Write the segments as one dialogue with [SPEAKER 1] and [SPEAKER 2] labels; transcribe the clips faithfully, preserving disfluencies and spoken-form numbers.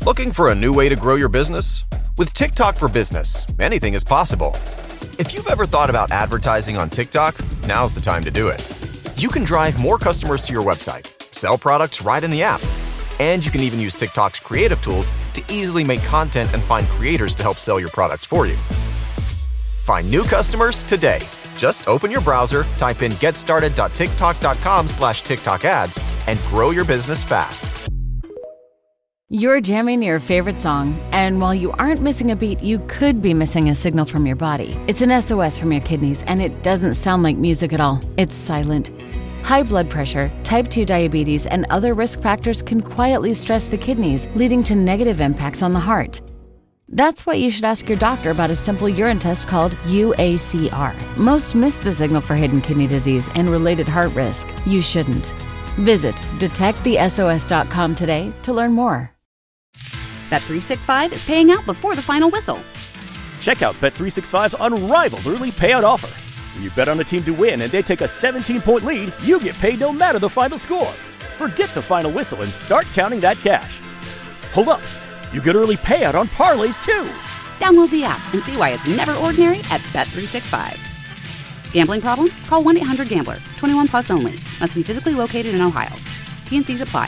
[SPEAKER 1] Looking for a new way to grow your business? With TikTok for Business, anything is possible. If you've ever thought about advertising on TikTok, now's the time to do it. You can drive more customers to your website, sell products right in the app, and you can even use TikTok's creative tools to easily make content and find creators to help sell your products for you. Find new customers today. Just open your browser, type in getstarted.tiktok.com slash TikTok ads, and grow your business fast.
[SPEAKER 2] You're jamming your favorite song, and while you aren't missing a beat, you could be missing a signal from your body. It's an S O S from your kidneys, and it doesn't sound like music at all. It's silent. High blood pressure, type two diabetes, and other risk factors can quietly stress the kidneys, leading to negative impacts on the heart. That's why you should ask your doctor about a simple urine test called U A C R. Most miss the signal for hidden kidney disease and related heart risk. You shouldn't. Visit detect the S O S dot com today to learn more.
[SPEAKER 3] Bet three sixty-five is paying out before the final whistle.
[SPEAKER 4] Check out Bet three sixty-five's unrivaled early payout offer. When you bet on a team to win and they take a seventeen-point lead, you get paid no matter the final score. Forget the final whistle and start counting that cash. Hold up. You get early payout on parlays, too.
[SPEAKER 3] Download the app and see why it's never ordinary at Bet three sixty-five. Gambling problem? Call one eight hundred gambler. twenty-one plus only. Must be physically located in Ohio. T and Cs apply.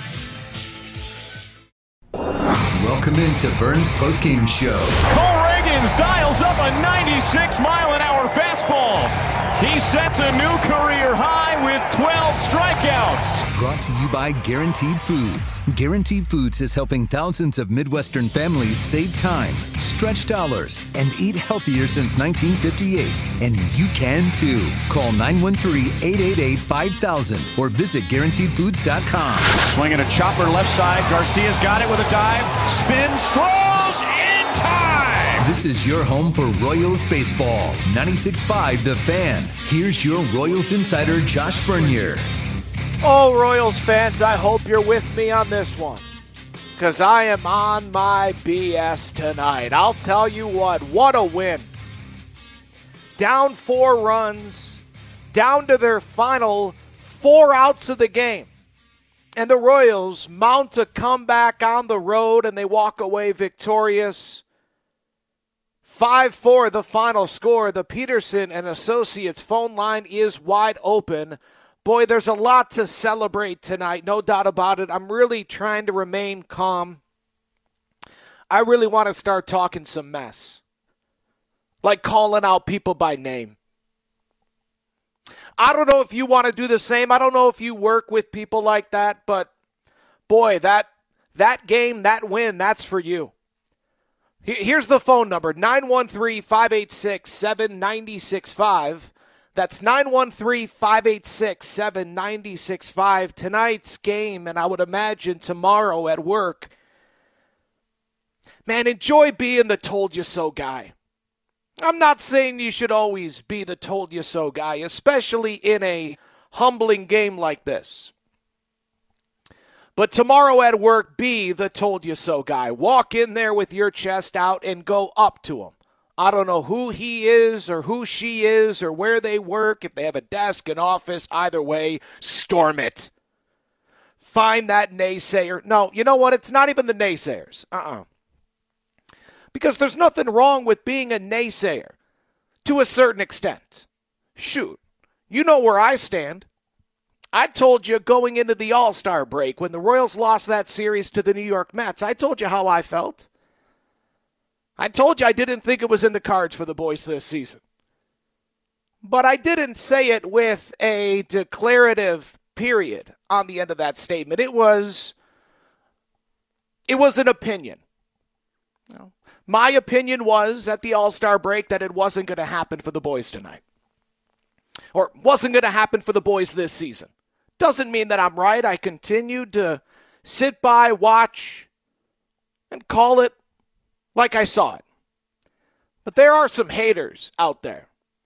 [SPEAKER 5] Welcome into Vern's postgame show.
[SPEAKER 6] Cole Reagans dials up a ninety-six mile an hour fastball. He sets a new career high with twelve strikeouts.
[SPEAKER 5] Brought to you by Guaranteed Foods. Guaranteed Foods is helping thousands of Midwestern families save time, stretch dollars, and eat healthier since nineteen fifty-eight. And you can too. Call nine one three, eight eight eight, five thousand or visit guaranteed foods dot com.
[SPEAKER 6] Swinging a chopper left side. Garcia's got it with a dive. Spins, throws, in time!
[SPEAKER 5] This is your home for Royals baseball. ninety-six point five The Fan. Here's your Royals insider, Josh Vernier.
[SPEAKER 7] Oh, Royals fans, I hope you're with me on this one, because I am on my B S tonight. I'll tell you what, what a win. Down four runs, down to their final four outs of the game. And the Royals mount a comeback on the road, and they walk away victorious. five four the final score. The Peterson and Associates phone line is wide open. Boy, there's a lot to celebrate tonight, no doubt about it. I'm really trying to remain calm. I really want to start talking some mess, like calling out people by name. I don't know if you want to do the same. I don't know if you work with people like that, but boy, that that game, that win, that's for you. Here's the phone number, nine one three, five eight six, seven nine six five. That's nine one three, five eight six, seven nine six five. Tonight's game, and I would imagine tomorrow at work. Man, enjoy being the told you so guy. I'm not saying you should always be the told you so guy, especially in a humbling game like this. But tomorrow at work, be the told you so guy. Walk in there with your chest out and go up to him. I don't know who he is or who she is or where they work, if they have a desk, an office, either way, storm it. Find that naysayer. No, you know what? It's not even the naysayers. Uh-uh. Because there's nothing wrong with being a naysayer to a certain extent. Shoot, you know where I stand. I told you going into the All-Star break when the Royals lost that series to the New York Mets, I told you how I felt. I told you I didn't think it was in the cards for the boys this season. But I didn't say it with a declarative period on the end of that statement. It was, it was an opinion. You know, my opinion was at the All-Star break that it wasn't going to happen for the boys tonight. Or wasn't going to happen for the boys this season. Doesn't mean that I'm right. I continued to sit by, watch, and call it like I saw it. But there are some haters out there.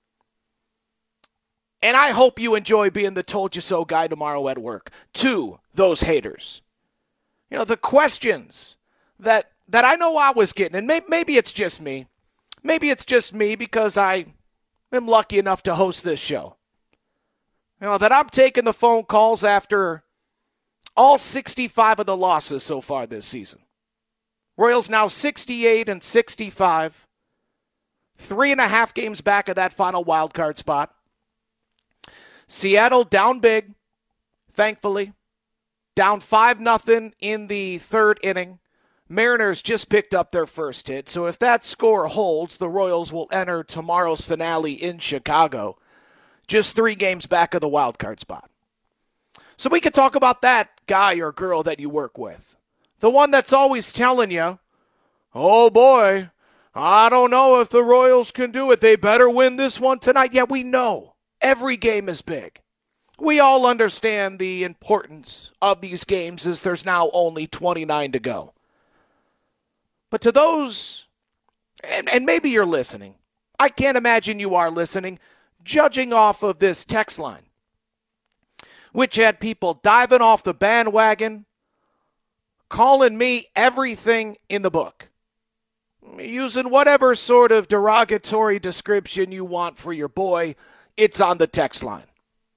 [SPEAKER 7] And I hope you enjoy being the told you so guy tomorrow at work. To those haters. You know, the questions that that I know I was getting, and may, maybe it's just me. Maybe it's just me because I am lucky enough to host this show. You know, that I'm taking the phone calls after all sixty-five of the losses so far this season. Royals now sixty-eight and sixty-five. Three and a half games back of that final wild card spot. Seattle down big, thankfully. Down five nothing in the third inning. Mariners just picked up their first hit, so if that score holds, the Royals will enter tomorrow's finale in Chicago, just three games back of the wild card spot. So we could talk about that guy or girl that you work with. The one that's always telling you, oh boy, I don't know if the Royals can do it. They better win this one tonight. Yeah, we know. Every game is big. We all understand the importance of these games as there's now only twenty-nine to go. But to those, and, and maybe you're listening, I can't imagine you are listening, judging off of this text line, which had people diving off the bandwagon, calling me everything in the book, using whatever sort of derogatory description you want for your boy. It's on the text line.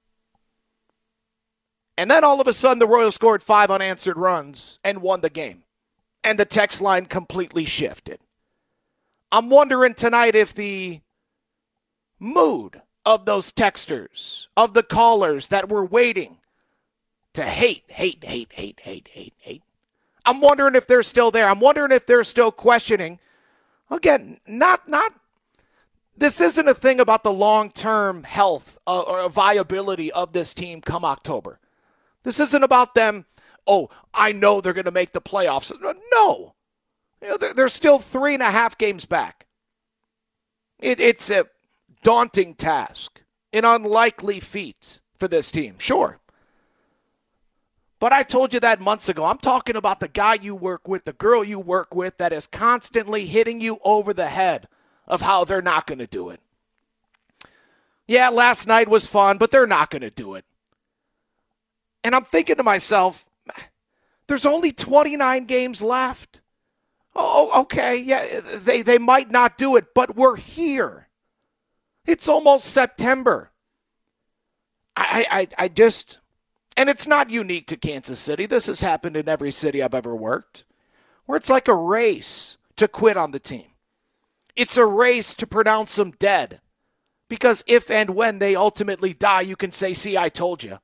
[SPEAKER 7] And then all of a sudden the Royals scored five unanswered runs and won the game. And the text line completely shifted. I'm wondering tonight if the mood of those texters, of the callers that were waiting to hate, hate, hate, hate, hate, hate, hate. I'm wondering if they're still there. I'm wondering if they're still questioning. Again, not, not, this isn't a thing about the long-term health uh, or viability of this team come October. This isn't about them, oh, I know they're going to make the playoffs. No. You know, they're, they're still three and a half games back. It, it's a daunting task, an unlikely feat for this team, sure. But I told you that months ago. I'm talking about the guy you work with, the girl you work with that is constantly hitting you over the head of how they're not going to do it. Yeah, last night was fun, but they're not going to do it. And I'm thinking to myself, there's only twenty-nine games left. Oh, okay, yeah, they, they might not do it, but we're here. It's almost September. I, I, I just, and it's not unique to Kansas City. This has happened in every city I've ever worked, where it's like a race to quit on the team. It's a race to pronounce them dead. Because if and when they ultimately die, you can say, see, I told you.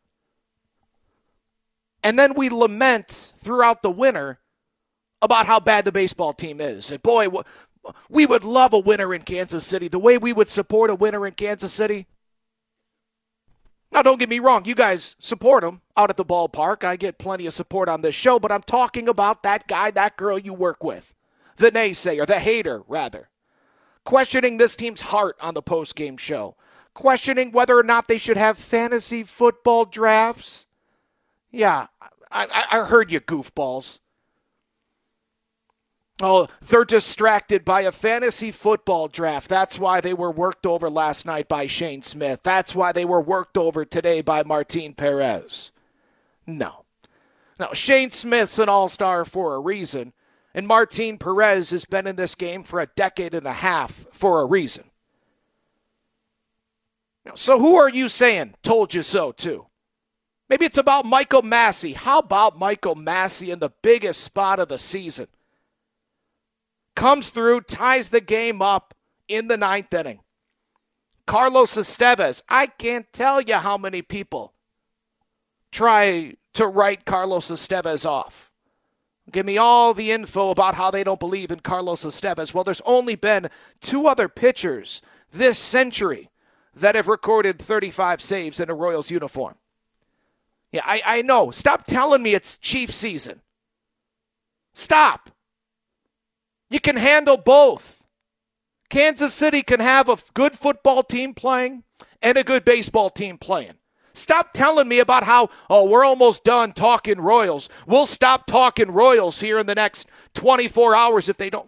[SPEAKER 7] And then we lament throughout the winter about how bad the baseball team is. And boy, we would love a winner in Kansas City. The way we would support a winner in Kansas City. Now, don't get me wrong. You guys support them out at the ballpark. I get plenty of support on this show. But I'm talking about that guy, that girl you work with. The naysayer, the hater, rather. Questioning this team's heart on the postgame show. Questioning whether or not they should have fantasy football drafts. Yeah, I, I heard you, goofballs. Oh, they're distracted by a fantasy football draft. That's why they were worked over last night by Shane Smith. That's why they were worked over today by Martin Perez. No. No, Shane Smith's an all-star for a reason, and Martin Perez has been in this game for a decade and a half for a reason. So who are you saying told you so to? Maybe it's about Michael Massey. How about Michael Massey in the biggest spot of the season? Comes through, ties the game up in the ninth inning. Carlos Estevez. I can't tell you how many people try to write Carlos Estevez off. Give me all the info about how they don't believe in Carlos Estevez. Well, there's only been two other pitchers this century that have recorded thirty-five saves in a Royals uniform. Yeah, I, I know. Stop telling me it's Chief season. Stop. You can handle both. Kansas City can have a good football team playing and a good baseball team playing. Stop telling me about how, oh, we're almost done talking Royals. We'll stop talking Royals here in the next twenty-four hours if they don't.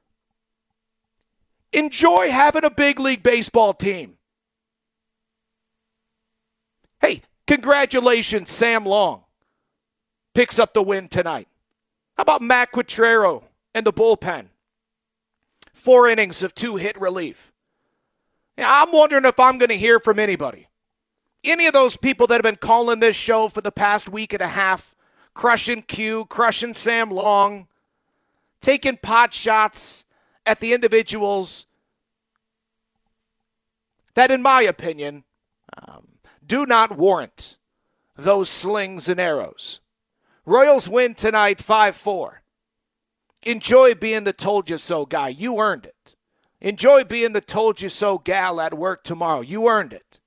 [SPEAKER 7] Enjoy having a big league baseball team. Hey, congratulations, Sam Long. Picks up the win tonight. How about Matt Quatrero and the bullpen? Four innings of two-hit relief. Yeah, I'm wondering if I'm going to hear from anybody. Any of those people that have been calling this show for the past week and a half, crushing Q, crushing Sam Long, taking pot shots at the individuals that, in my opinion, um, do not warrant those slings and arrows. Royals win tonight five four. Enjoy being the told-you-so guy. You earned it. Enjoy being the told-you-so gal at work tomorrow. You earned it.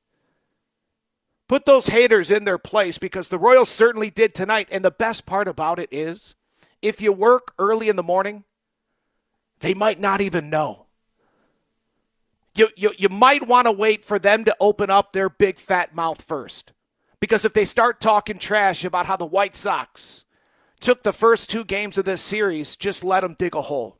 [SPEAKER 7] Put those haters in their place because the Royals certainly did tonight. And the best part about it is, if you work early in the morning, they might not even know. You, you, you might want to wait for them to open up their big fat mouth first. Because if they start talking trash about how the White Sox took the first two games of this series, just let them dig a hole.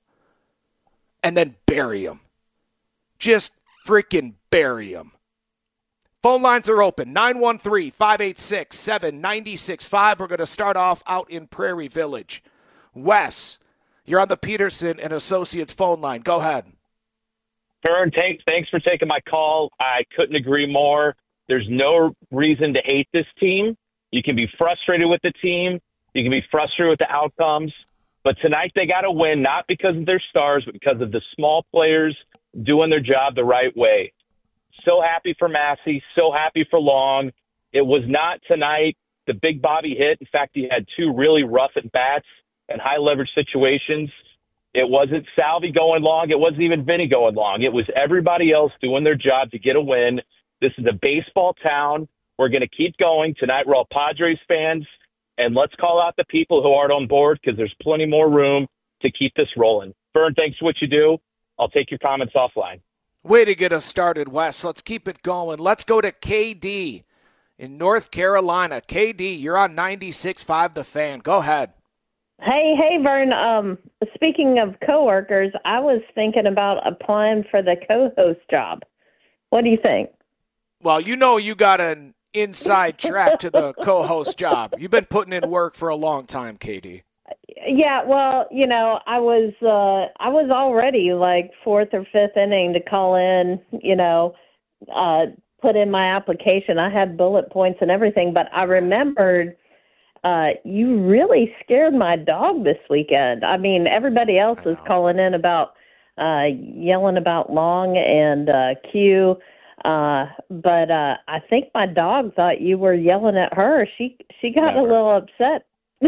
[SPEAKER 7] And then bury them. Just freaking bury them. Phone lines are open. nine one three, five eight six, seven nine six five. We're going to start off out in Prairie Village. Wes, you're on the Peterson and Associates phone line. Go ahead.
[SPEAKER 8] Vern, thanks for taking my call. I couldn't agree more. There's no reason to hate this team. You can be frustrated with the team. You can be frustrated with the outcomes. But tonight they got to win, not because of their stars, but because of the small players doing their job the right way. So happy for Massey. So happy for Long. It was not tonight the big Bobby hit. In fact, he had two really rough at-bats and high-leverage situations. It wasn't Salvi going long. It wasn't even Vinny going long. It was everybody else doing their job to get a win. This is a baseball town. We're going to keep going. Tonight we're all Padres fans. And let's call out the people who aren't on board because there's plenty more room to keep this rolling. Vern, thanks for what you do. I'll take your comments offline.
[SPEAKER 7] Way to get us started, Wes. Let's keep it going. Let's go to K D in North Carolina. K D, you're on ninety-six point five The Fan. Go ahead.
[SPEAKER 9] Hey, hey, Vern. Um, speaking of coworkers, I was thinking about applying for the co-host job. What do you think?
[SPEAKER 7] Well, you know you got an inside track to the co-host job. You've been putting in work for a long time, K D.
[SPEAKER 9] Yeah, well, you know, I was uh, I was already like fourth or fifth inning to call in, you know, uh, put in my application. I had bullet points and everything, but I remembered uh, you really scared my dog this weekend. I mean, everybody else was calling in about uh, yelling about Long and uh, Q. Uh, but uh, I think my dog thought you were yelling at her. She she got
[SPEAKER 7] Never.
[SPEAKER 9] a little upset.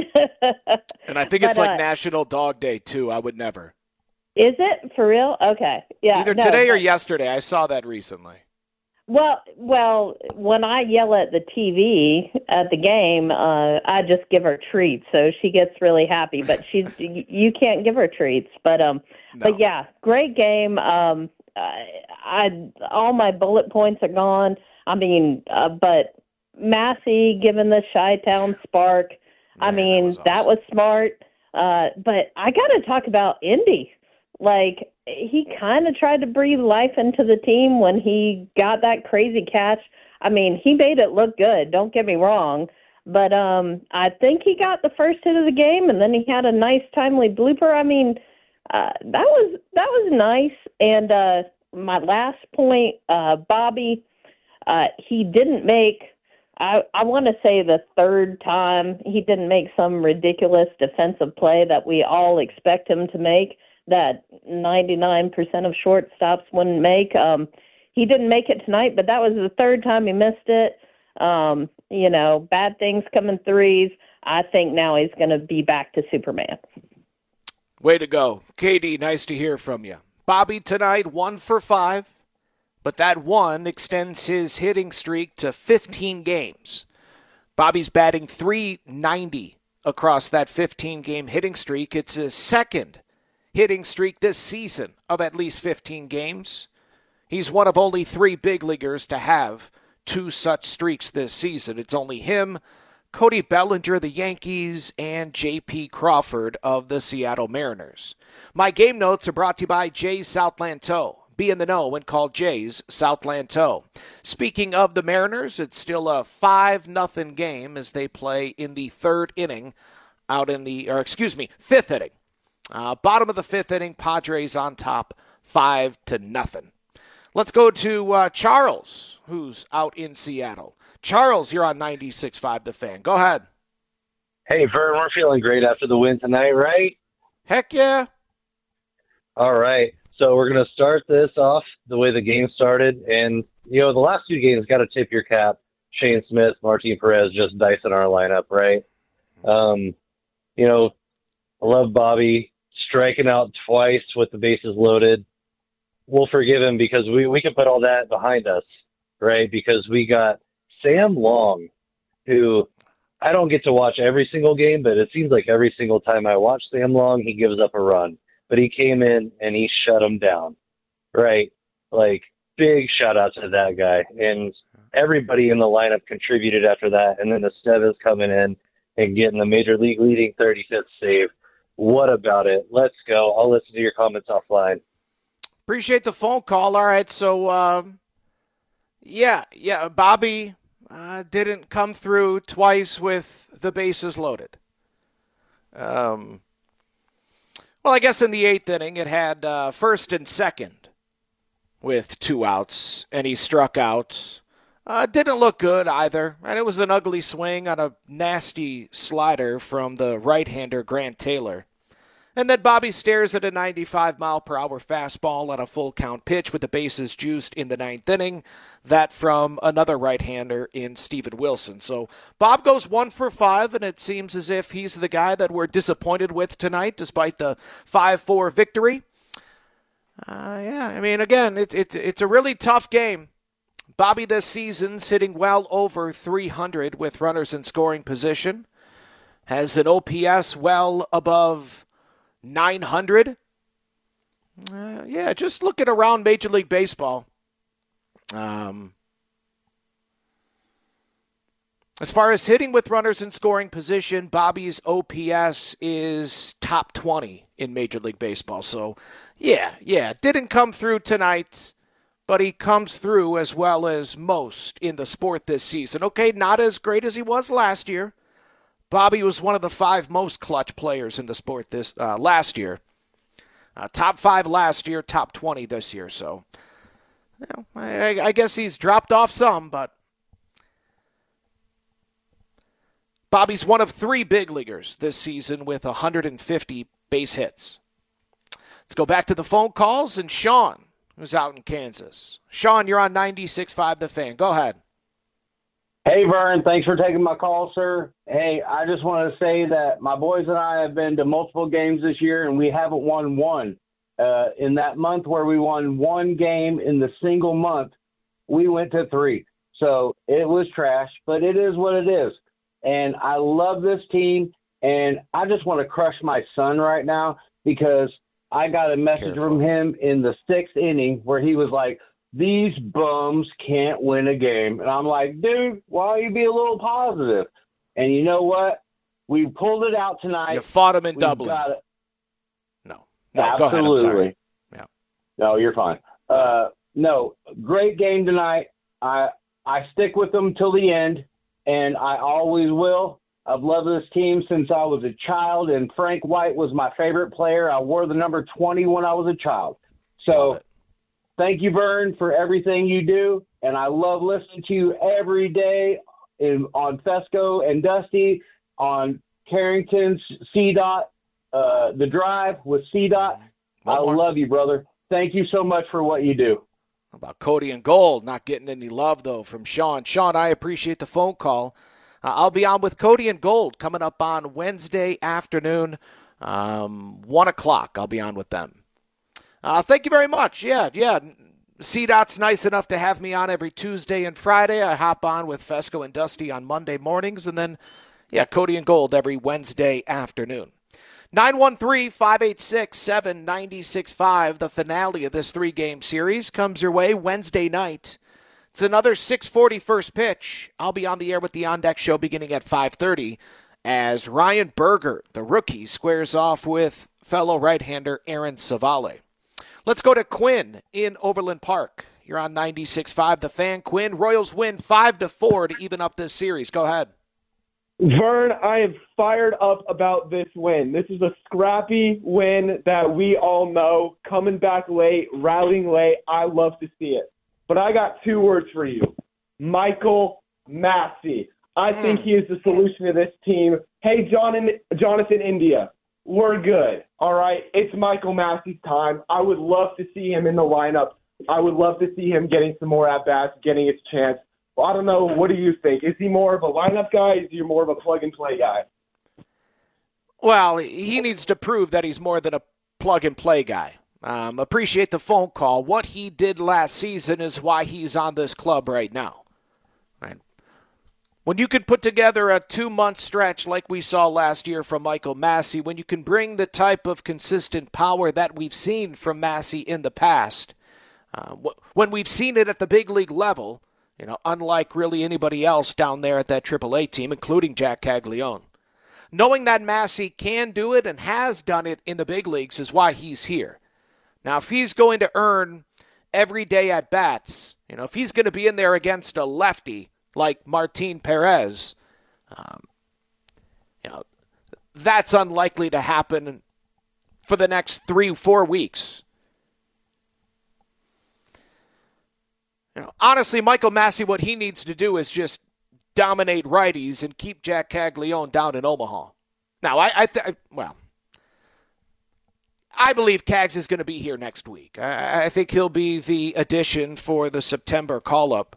[SPEAKER 7] And I think it's
[SPEAKER 9] but,
[SPEAKER 7] like
[SPEAKER 9] uh,
[SPEAKER 7] National Dog Day, too. I would never.
[SPEAKER 9] Is it for real? Okay, yeah.
[SPEAKER 7] Either
[SPEAKER 9] no,
[SPEAKER 7] today or
[SPEAKER 9] but,
[SPEAKER 7] yesterday. I saw that recently.
[SPEAKER 9] Well, well, when I yell at the T V at the game, uh, I just give her treats, so she gets really happy. But she's you can't give her treats. But um,
[SPEAKER 7] No.
[SPEAKER 9] but yeah, great game. Um, I, I all my bullet points are gone. I mean, uh, but Massey given the Chi-Town spark. I
[SPEAKER 7] Man,
[SPEAKER 9] mean,
[SPEAKER 7] that was
[SPEAKER 9] that
[SPEAKER 7] awesome.
[SPEAKER 9] was smart. Uh, but I got to talk about Indy. Like, he kind of tried to breathe life into the team when he got that crazy catch. I mean, he made it look good. Don't get me wrong. But um, I think he got the first hit of the game, and then he had a nice, timely blooper. I mean, uh, that was that was nice. And uh, my last point, uh, Bobby, uh, he didn't make I, I want to say the third time he didn't make some ridiculous defensive play that we all expect him to make, that ninety-nine percent of shortstops wouldn't make. Um, he didn't make it tonight, but that was the third time he missed it. Um, you know, bad things come in threes. I think now he's going to be back to Superman.
[SPEAKER 7] Way to go. K D, nice to hear from you. Bobby tonight, one for five. But that one extends his hitting streak to fifteen games. Bobby's batting three ninety across that fifteen-game hitting streak. It's his second hitting streak this season of at least fifteen games. He's one of only three big leaguers to have two such streaks this season. It's only him, Cody Bellinger, the Yankees, and J P Crawford of the Seattle Mariners. My game notes are brought to you by Jay's Southland Tow. Be in the know when called Jay's Southland Tow. Speaking of the Mariners, it's still a five nothing game as they play in the third inning out in the, or excuse me, fifth inning. Uh, bottom of the fifth inning, Padres on top, five to nothing. Let's go to uh, Charles, who's out in Seattle. Charles, you're on ninety-six point five The Fan. Go ahead.
[SPEAKER 10] Hey, Vern, we're feeling great after the win tonight, right?
[SPEAKER 7] Heck yeah.
[SPEAKER 10] All right. So we're going to start this off the way the game started. And, you know, the last two games got to tip your cap. Shane Smith, Martin Perez just dicing our lineup, right? Um, you know, I love Bobby striking out twice with the bases loaded. We'll forgive him because we, we can put all that behind us, right? Because we got Sam Long, who I don't get to watch every single game, but it seems like every single time I watch Sam Long, he gives up a run. But he came in and he shut him down, right? Like, big shout-out to that guy. And everybody in the lineup contributed after that. And then Estevez coming in and getting the Major League leading thirty-fifth save. What about it? Let's go. I'll listen to your comments offline.
[SPEAKER 7] Appreciate the phone call. All right, so, um, yeah, yeah, Bobby uh, didn't come through twice with the bases loaded. Um, well, I guess in the eighth inning it had uh, first and second with two outs, and he struck out. Uh, didn't look good either, and it was an ugly swing on a nasty slider from the right-hander Grant Taylor. And then Bobby stares at a ninety-five mile per hour fastball on a full count pitch with the bases juiced in the ninth inning. That from another right-hander in Steven Wilson. So Bob goes one for five, and it seems as if he's the guy that we're disappointed with tonight, despite the five four victory. Uh, yeah, I mean, again, it's it's it's a really tough game. Bobby this season's hitting well over three hundred with runners in scoring position. Has an O P S well above nine hundred. Uh, yeah, just looking around Major League Baseball. Um, as far as hitting with runners in scoring position, Bobby's O P S is top twenty in Major League Baseball. So, yeah, yeah, didn't come through tonight, but he comes through as well as most in the sport this season. Okay, not as great as he was last year. Bobby was one of the five most clutch players in the sport this uh, last year. Uh, top five last year, top twenty this year. So, you know, I, I guess he's dropped off some, but Bobby's one of three big leaguers this season with one hundred fifty base hits. Let's go back to the phone calls, and Sean, who's out in Kansas. Sean, you're on ninety-six point five The Fan. Go ahead.
[SPEAKER 11] Hey, Vern, thanks for taking my call, sir. Hey, I just want to say that my boys and I have been to multiple games this year, and we haven't won one. Uh, in that month where we won one game in the single month, we went to three. So it was trash, but it is what it is. And I love this team, and I just want to crush my son right now because I got a message Careful. from him in the sixth inning where he was like, these bums can't win a game. And I'm like, dude, why don't you be a little positive? And you know what? We pulled it out tonight.
[SPEAKER 7] You fought him in
[SPEAKER 11] we
[SPEAKER 7] Dublin.
[SPEAKER 11] No.
[SPEAKER 7] No,
[SPEAKER 11] Absolutely.
[SPEAKER 7] go ahead. I'm sorry. Yeah.
[SPEAKER 11] No, you're fine. Uh, no, great game tonight. I I stick with them till the end, and I always will. I've loved this team since I was a child, and Frank White was my favorite player. I wore the number twenty when I was a child. So thank you, Vern, for everything you do, and I love listening to you every day in, on Fesco and Dusty, on Carrington's C-Dot, uh, The Drive with C-Dot. I love you, brother. Thank you so much for what you do.
[SPEAKER 7] How about Cody and Gold not getting any love, though, from Sean. Sean, I appreciate the phone call. Uh, I'll be on with Cody and Gold coming up on Wednesday afternoon, um, one o'clock. I'll be on with them. Uh, thank you very much. Yeah, yeah. C-Dot's nice enough to have me on every Tuesday and Friday. I hop on with Fesco and Dusty on Monday mornings, and then, yeah, Cody and Gold every Wednesday afternoon. nine one three, five eight six, seven nine six five. The finale of this three-game series comes your way Wednesday night. It's another six forty first pitch. I'll be on the air with the On Deck Show beginning at five thirty as Ryan Berger, the rookie, squares off with fellow right-hander Aaron Savale. Let's go to Quinn in Overland Park. You're on ninety-six point five The Fan. Quinn, Royals win five to four to even up this series. Go ahead.
[SPEAKER 12] Vern, I am fired up about this win. This is a scrappy win that we all know. Coming back late, rallying late. I love to see it. But I got two words for you. Michael Massey. I think he is the solution to this team. Hey, John, Jonathan India, we're good. All right, it's Michael Massey's time. I would love to see him in the lineup. I would love to see him getting some more at-bats, getting his chance. Well, I don't know. What do you think? Is he more of a lineup guy? Is he more of a plug-and-play guy?
[SPEAKER 7] Well, he needs to prove that he's more than a plug-and-play guy. Um, appreciate the phone call. What he did last season is why he's on this club right now. Right? When you can put together a two-month stretch like we saw last year from Michael Massey, when you can bring the type of consistent power that we've seen from Massey in the past, uh, when we've seen it at the big league level, you know, unlike really anybody else down there at that triple A team, including Jack Caglione. Knowing that Massey can do it and has done it in the big leagues is why he's here. Now, if he's going to earn every day at bats, you know, if he's going to be in there against a lefty like Martin Perez, um, you know, that's unlikely to happen for the next three, four weeks. You know, honestly, Michael Massey, what he needs to do is just dominate righties and keep Jack Caglione down in Omaha. Now, I, I th- well, I believe Cags is going to be here next week. I, I think he'll be the addition for the September call-up.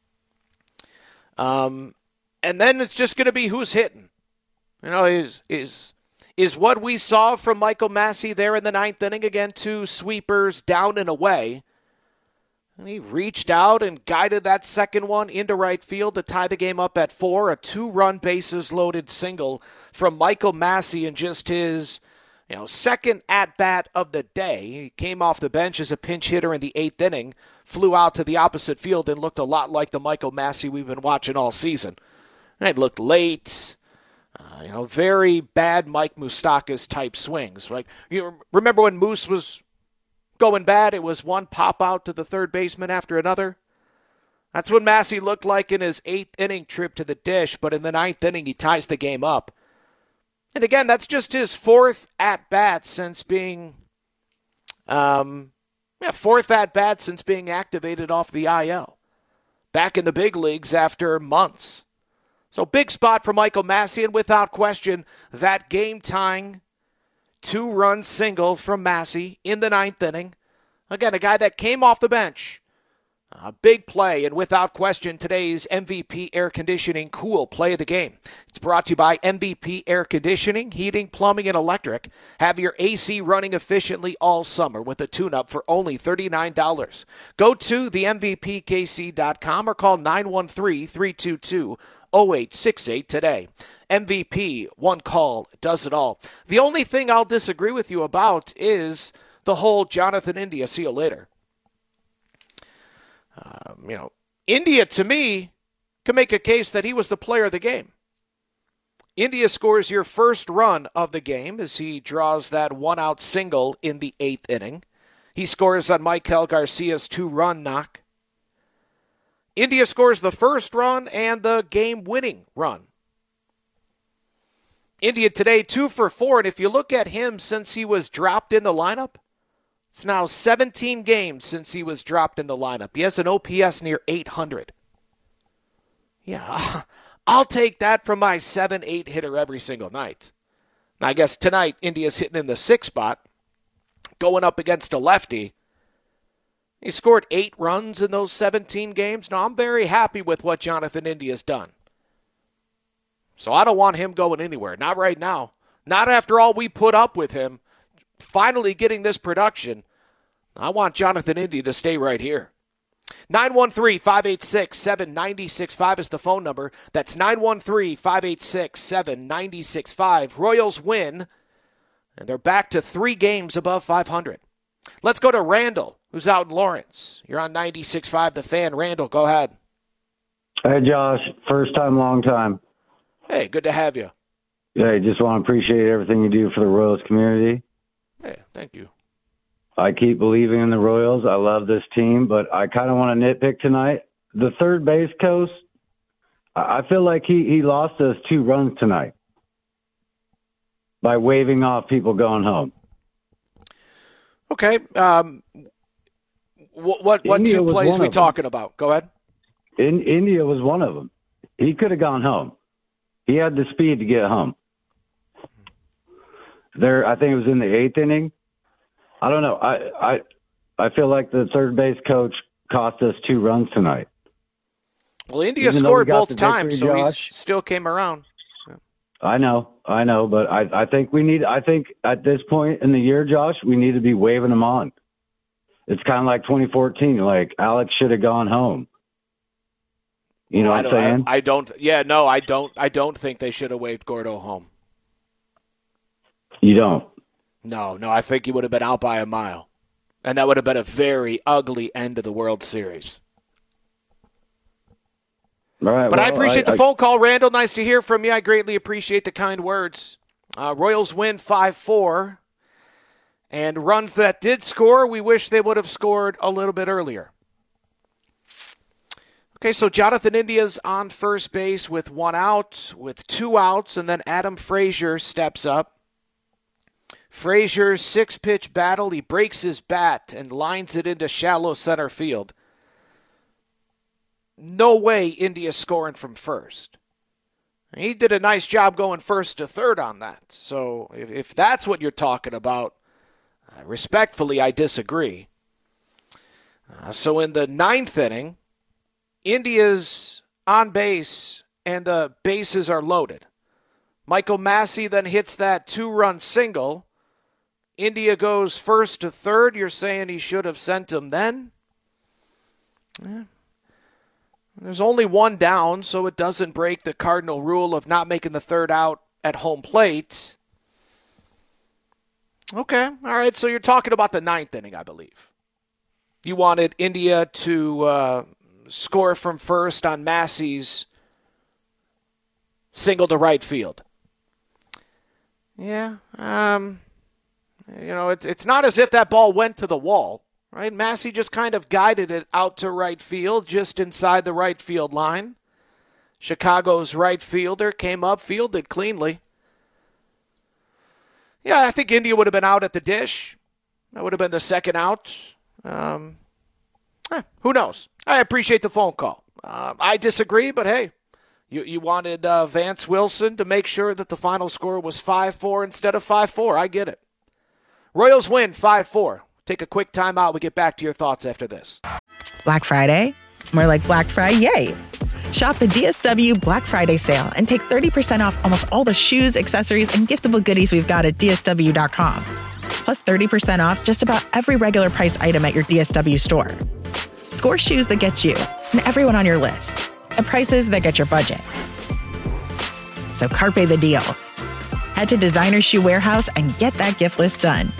[SPEAKER 7] Um, and then it's just going to be who's hitting. You know, is is is what we saw from Michael Massey there in the ninth inning, again, two sweepers down and away. And he reached out and guided that second one into right field to tie the game up at four. A two-run bases-loaded single from Michael Massey in just his, you know, second at-bat of the day. He came off the bench as a pinch hitter in the eighth inning, flew out to the opposite field and looked a lot like the Michael Massey we've been watching all season. And it looked late, uh, you know, very bad Mike Moustakas-type swings. Like, you remember when Moose was going bad, it was one pop out to the third baseman after another. That's what Massey looked like in his eighth inning trip to the dish, but in the ninth inning, he ties the game up. And again, that's just his fourth at-bat since being, um, yeah, fourth at-bat since being activated off the I L. Back in the big leagues after months. So big spot for Michael Massey, and without question, that game-tying two-run single from Massey in the ninth inning. Again, a guy that came off the bench. A big play, and without question, today's M V P Air Conditioning Cool Play of the Game. It's brought to you by M V P Air Conditioning, Heating, Plumbing, and Electric. Have your A C running efficiently all summer with a tune-up for only thirty-nine dollars. Go to the M V P K C dot com or call nine one three, three two two, oh eight six eight today. M V P, one call, does it all. The only thing I'll disagree with you about is the whole Jonathan India, see you later. Um, you know, India, to me, can make a case that he was the player of the game. India scores your first run of the game as he draws that one-out single in the eighth inning. He scores on Maikel Garcia's two-run knock. India scores the first run and the game-winning run. India today, two for four, and if you look at him since he was dropped in the lineup, it's now seventeen games since he was dropped in the lineup. He has an O P S near eight hundred. Yeah, I'll take that from my seven eight hitter every single night. Now, I guess tonight, India's hitting in the sixth spot, going up against a lefty. He scored eight runs in those seventeen games. Now, I'm very happy with what Jonathan India's done. So I don't want him going anywhere. Not right now. Not after all we put up with him. Finally getting this production. I want Jonathan India to stay right here. nine one three, five eight six, seven nine six five is the phone number. That's nine one three, five eight six, seven nine six five. Royals win, and they're back to three games above five hundred. Let's go to Randall, who's out in Lawrence. You're on ninety-six point five The Fan. Randall, go ahead.
[SPEAKER 13] Hey, Josh. First time, long time.
[SPEAKER 7] Hey, good to have you.
[SPEAKER 13] Hey, just want to appreciate everything you do for the Royals community.
[SPEAKER 7] Hey, thank you.
[SPEAKER 13] I keep believing in the Royals. I love this team, but I kind of want to nitpick tonight. The third base coach, I feel like he, he lost us two runs tonight by waving off people going home.
[SPEAKER 7] Okay. Um, what what, what two plays are we talking about? Go ahead.
[SPEAKER 13] In, India was one of them. He could have gone home. He had the speed to get home. There, I think it was in the eighth inning. I don't know. I, I, I feel like the third base coach cost us two runs tonight.
[SPEAKER 7] Well, India
[SPEAKER 13] Even
[SPEAKER 7] scored
[SPEAKER 13] we
[SPEAKER 7] both
[SPEAKER 13] victory,
[SPEAKER 7] times, so
[SPEAKER 13] Josh,
[SPEAKER 7] he still came around.
[SPEAKER 13] I know, I know, but I, I think we need. I think at this point in the year, Josh, we need to be waving them on. It's kind of like twenty fourteen. Like Alex should have gone home. You know
[SPEAKER 7] well,
[SPEAKER 13] what I'm saying?
[SPEAKER 7] I, I don't. Yeah, no, I don't. I don't think they should have waved Gordo home.
[SPEAKER 13] You don't?
[SPEAKER 7] No, no. I think he would have been out by a mile, and that would have been a very ugly end of the World Series.
[SPEAKER 13] All right,
[SPEAKER 7] but
[SPEAKER 13] well,
[SPEAKER 7] I appreciate
[SPEAKER 13] I,
[SPEAKER 7] the
[SPEAKER 13] I,
[SPEAKER 7] phone call, Randall. Nice to hear from you. I greatly appreciate the kind words. Uh, Royals win five four. And runs that did score, we wish they would have scored a little bit earlier. Okay, so Jonathan India's on first base with one out, with two outs, and then Adam Frazier steps up. Frazier's six-pitch battle, he breaks his bat and lines it into shallow center field. No way India's scoring from first. He did a nice job going first to third on that. So if, if that's what you're talking about, uh, respectfully, I disagree. Uh, so in the ninth inning, India's on base and the bases are loaded. Michael Massey then hits that two-run single. India goes first to third. You're saying he should have sent him then? Yeah. There's only one down, so it doesn't break the cardinal rule of not making the third out at home plate. Okay, all right, so you're talking about the ninth inning, I believe. You wanted India to uh, score from first on Massey's single to right field. Yeah, um, you know, it's it's not as if that ball went to the wall. Right, Massey just kind of guided it out to right field, just inside the right field line. Chicago's right fielder came up, fielded cleanly. Yeah, I think India would have been out at the dish. That would have been the second out. Um, eh, who knows? I appreciate the phone call. Uh, I disagree, but hey, you, you wanted uh, Vance Wilson to make sure that the final score was five four instead of five four. I get it. Royals win five four. Take a quick timeout. We'll get back to your thoughts after this.
[SPEAKER 14] Black Friday? More like Black Friday, yay! Shop the D S W Black Friday sale and take thirty percent off almost all the shoes, accessories, and giftable goodies we've got at D S W dot com. Plus thirty percent off just about every regular price item at your D S W store. Score shoes that get you and everyone on your list at prices that get your budget. So carpe the deal. Head to Designer Shoe Warehouse and get that gift list done.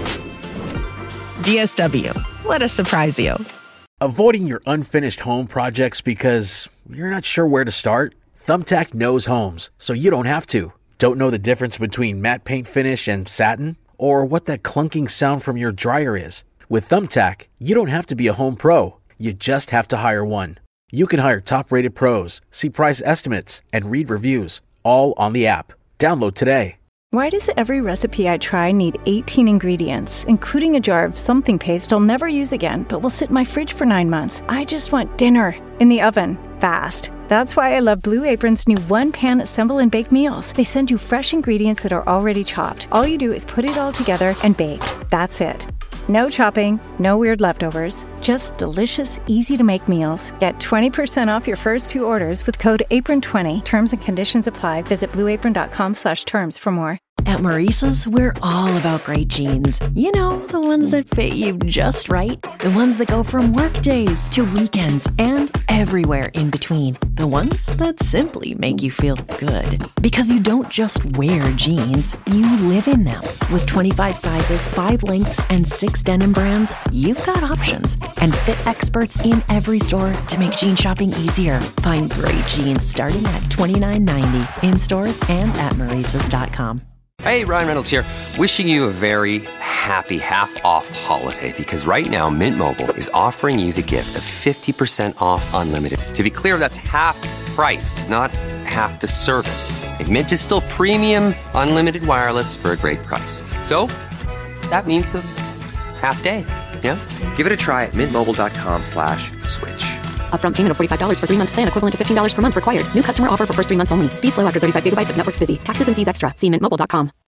[SPEAKER 14] D S W. Let us surprise you.
[SPEAKER 15] Avoiding your unfinished home projects because you're not sure where to start? Thumbtack knows homes, so you don't have to. Don't know the difference between matte paint finish and satin? Or what that clunking sound from your dryer is? With Thumbtack, you don't have to be a home pro. You just have to hire one. You can hire top-rated pros, see price estimates, and read reviews, all on the app. Download today.
[SPEAKER 16] Why does every recipe I try need eighteen ingredients, including a jar of something paste I'll never use again, but will sit in my fridge for nine months? I just want dinner in the oven, fast. That's why I love Blue Apron's new one-pan assemble and bake meals. They send you fresh ingredients that are already chopped. All you do is put it all together and bake. That's it. No chopping, no weird leftovers, just delicious, easy-to-make meals. Get twenty percent off your first two orders with code apron twenty. Terms and conditions apply. Visit blueapron.com slash terms for more.
[SPEAKER 17] At Maurice's, we're all about great jeans. You know, the ones that fit you just right. The ones that go from work days to weekends and everywhere in between. The ones that simply make you feel good. Because you don't just wear jeans, you live in them. With twenty-five sizes, five lengths, and six denim brands, you've got options. And fit experts in every store to make jean shopping easier. Find great jeans starting at twenty-nine ninety in stores and at Maurice's dot com.
[SPEAKER 18] Hey, Ryan Reynolds here, wishing you a very happy half-off holiday, because right now Mint Mobile is offering you the gift of fifty percent off unlimited. To be clear, that's half price, not half the service. And Mint is still premium unlimited wireless for a great price. So, that means a half day, yeah? Give it a try at mintmobile.com slash switch.
[SPEAKER 19] Upfront payment of forty-five dollars for three-month plan equivalent to fifteen dollars per month required. New customer offer for first three months only. Speed slow after thirty-five gigabytes if network's busy. Taxes and fees extra. See mint mobile dot com.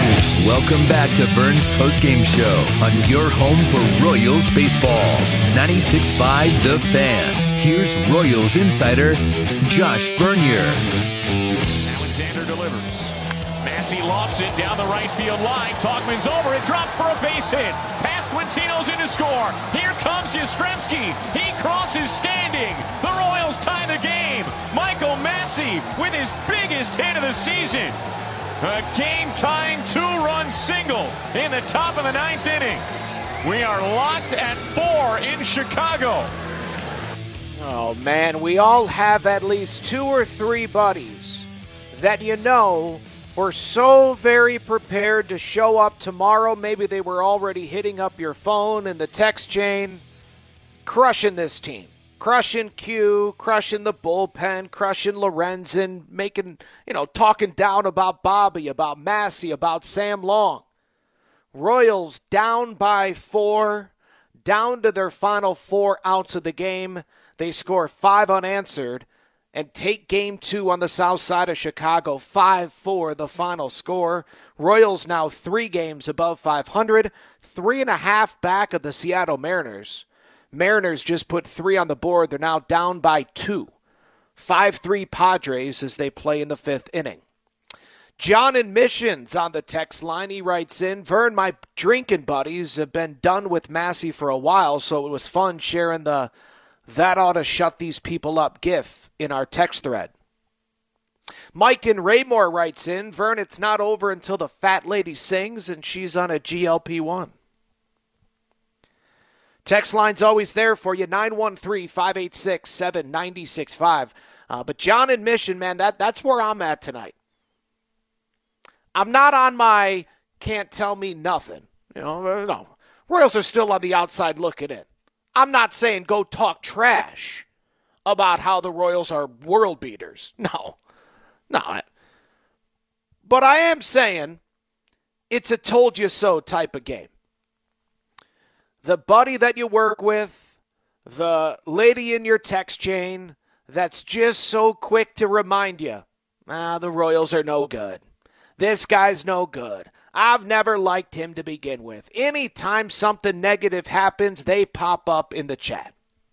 [SPEAKER 5] Welcome back to Vern's postgame show on your home for Royals baseball. ninety-six point five The Fan. Here's Royals insider Josh Vernier.
[SPEAKER 6] Alexander delivers. Massey lofts it down the right field line. Talkman's over it, dropped for a base hit. Past Quintino's in to score. Here comes Yastrzemski. He crosses standing. The Royals tie the game. Michael Massey with his biggest hit of the season. A game-tying two-run single in the top of the ninth inning. We are locked at four in Chicago.
[SPEAKER 7] Oh, man, we all have at least two or three buddies that you know were so very prepared to show up tomorrow. Maybe they were already hitting up your phone in the text chain, crushing this team. Crushing Q, crushing the bullpen, crushing Lorenzen, making, you know, talking down about Bobby, about Massey, about Sam Long. Royals down by four, down to their final four outs of the game. They score five unanswered and take game two on the south side of Chicago, five four the final score. Royals now three games above five hundred, three and a half back of the Seattle Mariners. Mariners just put three on the board. They're now down by two. five three Padres as they play in the fifth inning. John in Mission's on the text line. He writes in, Vern, my drinking buddies have been done with Massey for a while, so it was fun sharing the that ought to shut these people up gif in our text thread. Mike in Raymore writes in, Vern, it's not over until the fat lady sings and she's on a G L P one. Text line's always there for you, nine one three, five eight six, seven nine six five. Uh, but John in Mission, man, that, that's where I'm at tonight. I'm not on my can't tell me nothing. You know, no. Royals are still on the outside looking in. I'm not saying go talk trash about how the Royals are world beaters. No. No. But I am saying it's a told you so type of game. The buddy that you work with, the lady in your text chain that's just so quick to remind you, ah, the Royals are no good. This guy's no good. I've never liked him to begin with. Anytime something negative happens, they pop up in the chat.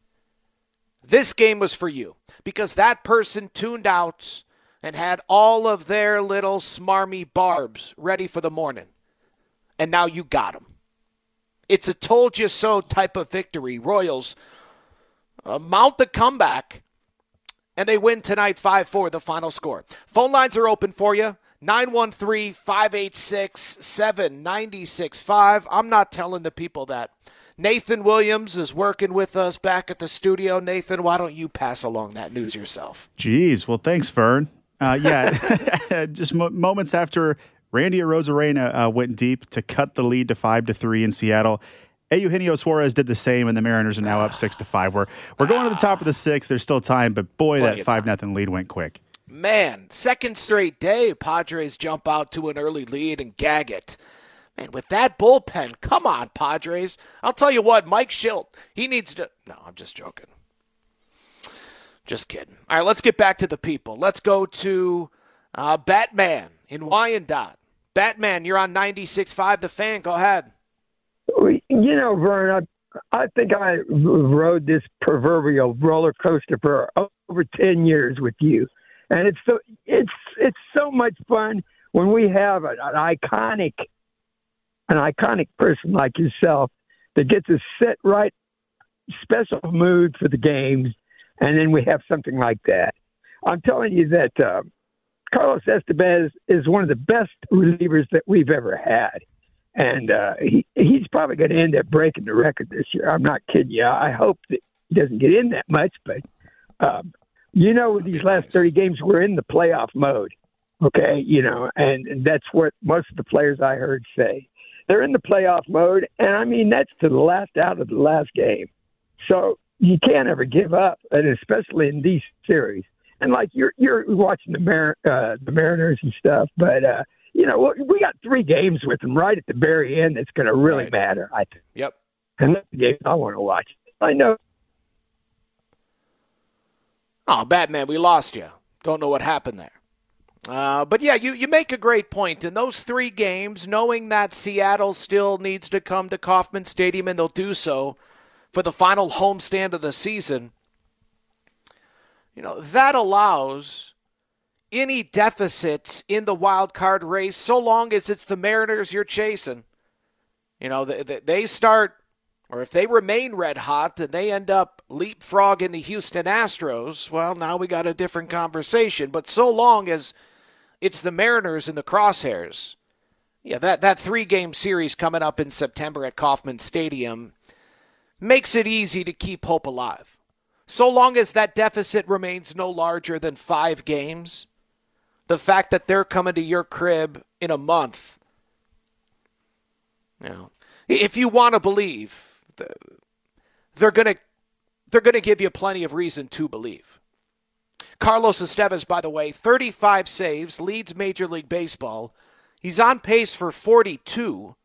[SPEAKER 7] This game was for you because that person tuned out and had all of their little smarmy barbs ready for the morning. And now you got them. It's a told-you-so type of victory. Royals uh, mount the comeback, and they win tonight five four, the final score. Phone lines are open for you, nine one three, five eight six, seven nine six five. I'm not telling the people that. Nathan Williams is working with us back at the studio. Nathan, why don't you pass along that news yourself?
[SPEAKER 20] Geez, well, thanks, Vern. Uh, yeah, just mo- moments after Randy Arozarena uh, went deep to cut the lead to five to three in Seattle. Eugenio Suarez did the same, and the Mariners are now up six to five. We're we're going to the top of the sixth. There's still time, but boy, Plenty that five nothing lead went quick.
[SPEAKER 7] Man, second straight day, Padres jump out to an early lead and gag it. Man, with that bullpen, come on, Padres. I'll tell you what, Mike Schilt, he needs to. No, I'm just joking. Just kidding. All right, let's get back to the people. Let's go to uh, Batman in Wyandotte. Batman, you're on ninety-six point five The Fan. Go ahead.
[SPEAKER 21] You know, Vern, I, I think I rode this proverbial roller coaster for over ten years with you, and it's so it's it's so much fun when we have an, an iconic an iconic person like yourself that gets us set right, special mood for the games, and then we have something like that. I'm telling you that. Uh, Carlos Estevez is one of the best relievers that we've ever had. And uh, he, he's probably going to end up breaking the record this year. I'm not kidding you. I hope that he doesn't get in that much. But, um, you know, with these last thirty games, we're in the playoff mode. Okay? You know, and, and that's what most of the players I heard say. They're in the playoff mode. And, I mean, that's to the last out of the last game. So you can't ever give up, and especially in these series. And like you're you're watching the Mar- uh, the Mariners and stuff, but uh, you know we got three games with them right at the very end. That's going to really right. matter, I think.
[SPEAKER 7] Yep.
[SPEAKER 21] And that's the game I want to watch. I know.
[SPEAKER 7] Oh, Batman, we lost you. Don't know what happened there. Uh, but yeah, you, you make a great point. In those three games, knowing that Seattle still needs to come to Kauffman Stadium, and they'll do so for the final homestand of the season, you know, that allows any deficits in the wild card race, so long as it's the Mariners you're chasing. You know, they, they start, or if they remain red hot and they end up leapfrogging the Houston Astros, well, now we got a different conversation. But so long as it's the Mariners in the crosshairs, yeah, that, that three-game series coming up in September at Kauffman Stadium makes it easy to keep hope alive. So long as that deficit remains no larger than five games, the fact that they're coming to your crib in a month, you know, if you want to believe, they're going to they're going to give you plenty of reason to believe. Carlos Estevez, by the way, thirty-five saves, leads Major League Baseball. He's on pace for forty-two.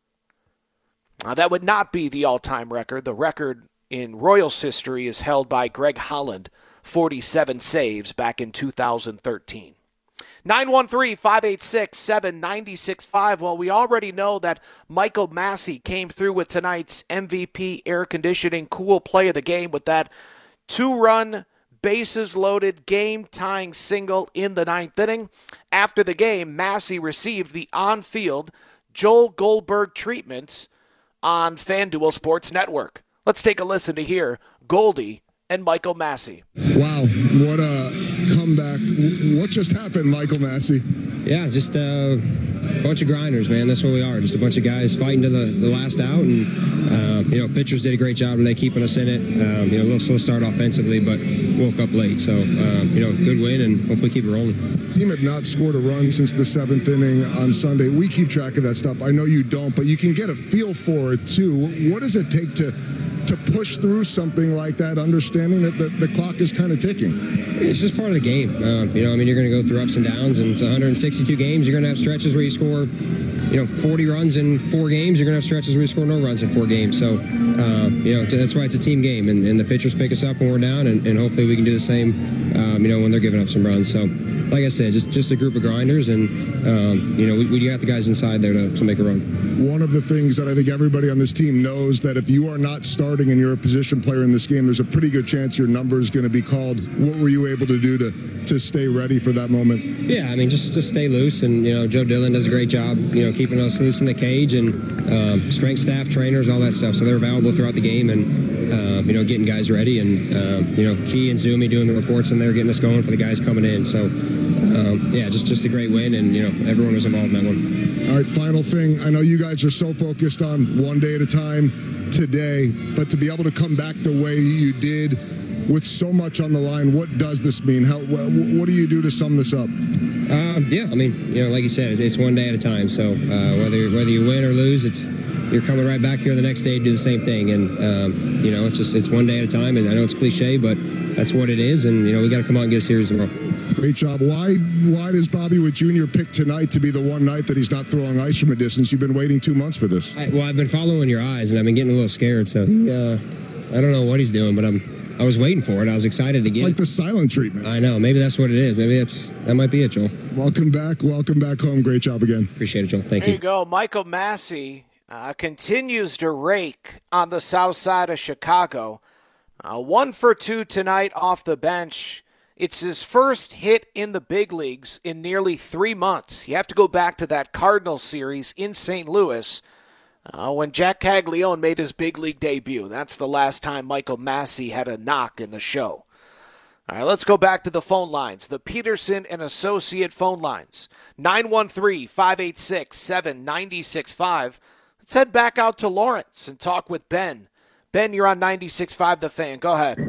[SPEAKER 7] Uh, that would not be the all-time record. The record in Royals history is held by Greg Holland, forty-seven saves back in two thousand thirteen. nine one three, five eight six, seven nine six five. Well, we already know that Michael Massey came through with tonight's M V P air conditioning cool play of the game with that two-run, bases-loaded, game-tying single in the ninth inning. After the game, Massey received the on-field Joel Goldberg treatment on FanDuel Sports Network. Let's take a listen to hear Goldie and Michael Massey.
[SPEAKER 1] Wow, what a comeback. What just happened, Michael Massey?
[SPEAKER 22] Yeah, just a bunch of grinders, man. That's what we are. Just a bunch of guys fighting to the, the last out. And, uh, you know, pitchers did a great job today keeping us in it. Um, you know, a little slow start offensively, but woke up late. So, um, you know, good win, and hopefully keep it rolling.
[SPEAKER 1] The team had not scored a run since the seventh inning on Sunday. We keep track of that stuff. I know you don't, but you can get a feel for it, too. What does it take to to push through something like that, understanding that the, the clock is kind of ticking?
[SPEAKER 22] It's just part of the game. Uh, you know, I mean, you're going to go through ups and downs, and it's one hundred sixty-two games. You're going to have stretches where you score, you know, forty runs in four games. You're going to have stretches where you score no runs in four games. So, uh, you know, that's why it's a team game, and, and the pitchers pick us up when we're down, and, and hopefully we can do the same, um, you know, when they're giving up some runs. So, like I said, just just a group of grinders, and, um, you know, we, we got the guys inside there to, to make a run.
[SPEAKER 1] One of the things that I think everybody on this team knows, that if you are not starting and you're a position player in this game, there's a pretty good chance your number is going to be called. What were you able to do to, to stay ready for that moment?
[SPEAKER 22] Yeah, I mean, just, just stay loose, and, you know, Joe Dillon does a great job, you know, keeping us loose in the cage, and um, strength staff, trainers, all that stuff. So they're available throughout the game, and, uh, you know, getting guys ready, and, uh, you know, Key and Zumi doing the reports, and they're getting us going for the guys coming in. So, um, yeah, just, just a great win, and, you know, everyone was involved in that one.
[SPEAKER 1] All right, final thing. I know you guys are so focused on one day at a time today, but to be able to come back the way you did with so much on the line, what does this mean? How, what do you do to sum this up?
[SPEAKER 22] Uh, yeah, I mean, you know, like you said, it's one day at a time. So uh, whether whether you win or lose, it's you're coming right back here the next day to do the same thing. And um, you know, it's just it's one day at a time. And I know it's cliche, but that's what it is. And you know, we got to come out and get a series in a row.
[SPEAKER 1] Great job. Why why does Bobby Witt Junior pick tonight to be the one night that he's not throwing ice from a distance? You've been waiting two months for this.
[SPEAKER 22] I, well, I've been following your eyes, and I've been getting a little scared. So uh, I don't know what he's doing, but I'm. I was waiting for it. I was excited to get
[SPEAKER 1] it's like
[SPEAKER 22] it.
[SPEAKER 1] the silent treatment.
[SPEAKER 22] I know. Maybe that's what it is. Maybe that's that might be it, Joel.
[SPEAKER 1] Welcome back. Welcome back home. Great job again.
[SPEAKER 22] Appreciate it, Joel. Thank
[SPEAKER 7] there
[SPEAKER 22] you.
[SPEAKER 7] you go. Michael Massey uh, continues to rake on the south side of Chicago. Uh, one for two tonight off the bench. It's his first hit in the big leagues in nearly three months. You have to go back to that Cardinals series in Saint Louis uh, when Jack Caglione made his big league debut. That's the last time Michael Massey had a knock in the show. All right, let's go back to the phone lines. The Peterson and Associate phone lines. nine one three, five eight six, seven nine six five. Let's head back out to Lawrence and talk with Ben. Ben, you're on ninety-six point five The Fan. Go ahead.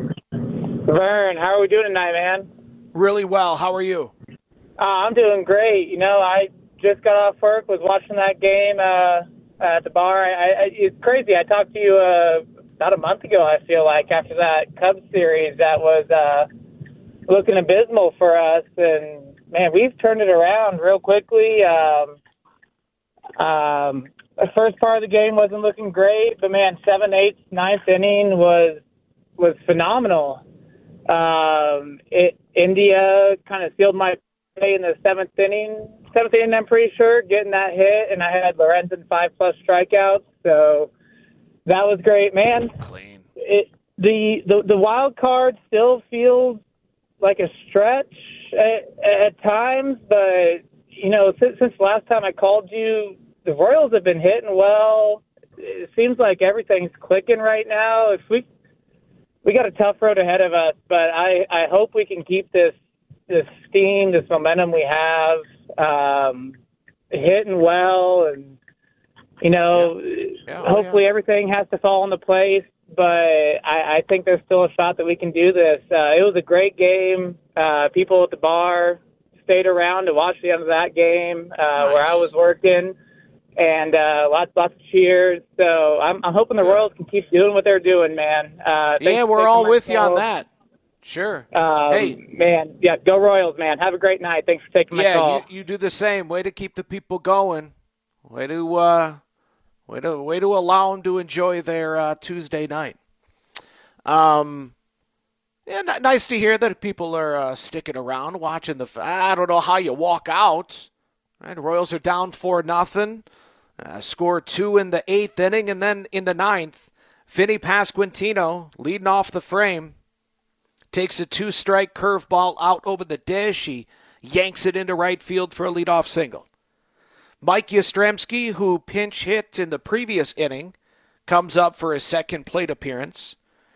[SPEAKER 23] Vern, how are we doing tonight, man?
[SPEAKER 7] Really well. How are you?
[SPEAKER 23] Uh, I'm doing great. You know, I just got off work, was watching that game uh, at the bar. I, I, it's crazy. I talked to you uh, about a month ago, I feel like, after that Cubs series that was uh, looking abysmal for us. And, man, we've turned it around real quickly. Um, um, the first part of the game wasn't looking great, but, man, seventh, eighth, ninth inning was was phenomenal. Um, it, India kind of sealed my in the seventh inning. Seventh inning, I'm pretty sure, getting that hit, and I had Lorenzen five plus strikeouts. So that was great, man.
[SPEAKER 7] Clean.
[SPEAKER 23] It, the, the the wild card still feels like a stretch at, at times, but you know, since, since the last time I called you, the Royals have been hitting well. It seems like everything's clicking right now. If we we got a tough road ahead of us, but I, I hope we can keep this this steam, this momentum we have, um, hitting well, and you know, yeah. Yeah, hopefully yeah. everything has to fall into place. But I, I think there's still a shot that we can do this. Uh, it was a great game. Uh, people at the bar stayed around to watch the end of that game uh, nice. where I was working, and uh, lots, lots of cheers. So I'm, I'm hoping the Royals can keep doing what they're doing, man. Uh,
[SPEAKER 7] yeah, we're all with you on that. Sure.
[SPEAKER 23] Um,
[SPEAKER 7] hey,
[SPEAKER 23] man, yeah, go Royals, man. Have a great night. Thanks for taking my
[SPEAKER 7] yeah,
[SPEAKER 23] call.
[SPEAKER 7] Yeah, you, you do the same. Way to keep the people going. Way to, uh, way to, way to allow them to enjoy their uh, Tuesday night. Um. Yeah, nice to hear that people are uh, sticking around watching the. I don't know how you walk out. Right, the Royals are down four nothing. Uh, score two in the eighth inning, and then in the ninth, Vinny Pasquantino leading off the frame takes a two-strike curveball out over the dish. He yanks it into right field for a leadoff single. Mike Yastrzemski, who pinch hit in the previous inning, comes up for his second plate appearance.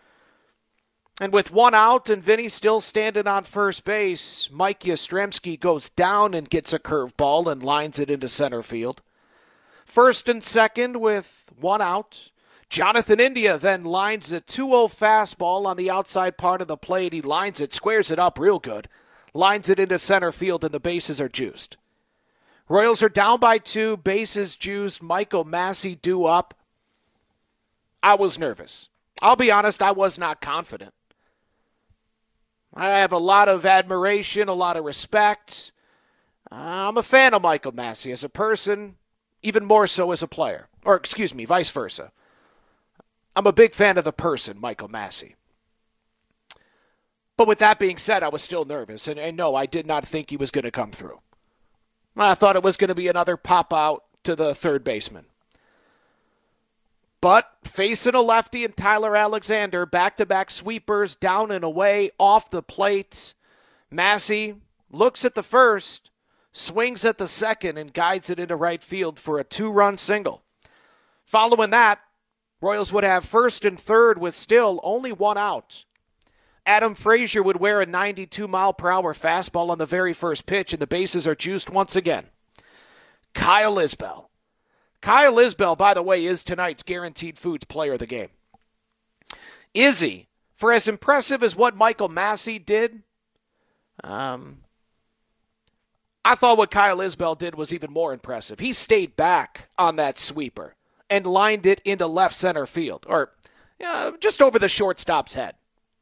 [SPEAKER 7] And with one out and Vinny still standing on first base, Mike Yastrzemski goes down and gets a curveball and lines it into center field. First and second with one out. Jonathan India then lines a two oh fastball on the outside part of the plate. He lines it, squares it up real good, lines it into center field, and the bases are juiced. Royals are down by two, bases juiced, Michael Massey due up. I was nervous. I'll be honest, I was not confident. I have a lot of admiration, a lot of respect. I'm a fan of Michael Massey as a person, even more so as a player. Or, excuse me, vice versa. I'm a big fan of the person, Michael Massey. But with that being said, I was still nervous. And, and no, I did not think he was going to come through. I thought it was going to be another pop-out to the third baseman. But facing a lefty and Tyler Alexander, back-to-back sweepers, down and away, off the plate. Massey looks at the first, swings at the second, and guides it into right field for a two-run single. Following that, Royals would have first and third with still only one out. Adam Frazier would wear a ninety-two mile per hour fastball on the very first pitch, and the bases are juiced once again. Kyle Isbell. Kyle Isbell, by the way, is tonight's Guaranteed Foods player of the game. Izzy, for as impressive as what Michael Massey did, um, I thought what Kyle Isbell did was even more impressive. He stayed back on that sweeper and lined it into left center field, or uh, just over the shortstop's head.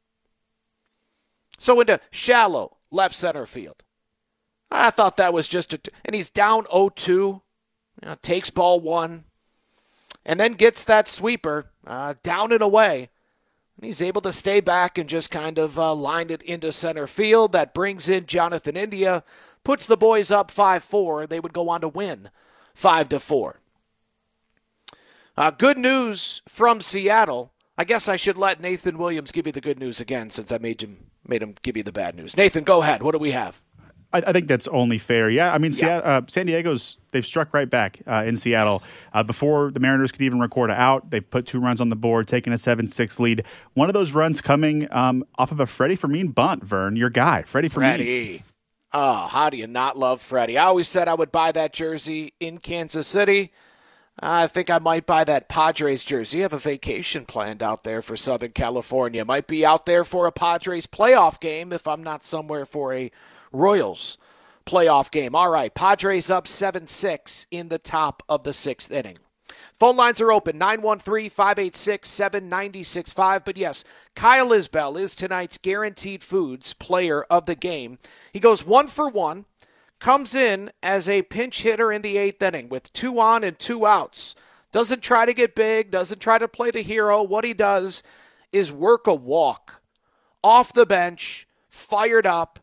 [SPEAKER 7] So into shallow left center field. I thought that was just a... T- and he's down oh two, you know, takes ball one, and then gets that sweeper uh, down and away. And he's able to stay back and just kind of uh, line it into center field. That brings in Jonathan India, puts the boys up five four. They would go on to win five to four. Uh, good news from Seattle. I guess I should let Nathan Williams give you the good news again since I made him made him give you the bad news. Nathan, go ahead. What do we have?
[SPEAKER 20] I, I think that's only fair. Yeah, I mean, yeah. Seattle, uh, San Diego's, they've struck right back uh, in Seattle. Yes. Uh, before the Mariners could even record an out, they've put two runs on the board, taking a seven six lead. One of those runs coming um, off of a Freddie Fermin bunt, Vern, your guy, Freddie Fermin.
[SPEAKER 7] Freddie. Oh, how do you not love Freddie? I always said I would buy that jersey in Kansas City. I think I might buy that Padres jersey. I have a vacation planned out there for Southern California. Might be out there for a Padres playoff game if I'm not somewhere for a Royals playoff game. All right, Padres up seven six in the top of the sixth inning. Phone lines are open, nine one three, five eight six, seven nine six five. But yes, Kyle Isbell is tonight's Guaranteed Foods player of the game. He goes one for one. Comes in as a pinch hitter in the eighth inning with two on and two outs. Doesn't try to get big, doesn't try to play the hero. What he does is work a walk off the bench, fired up,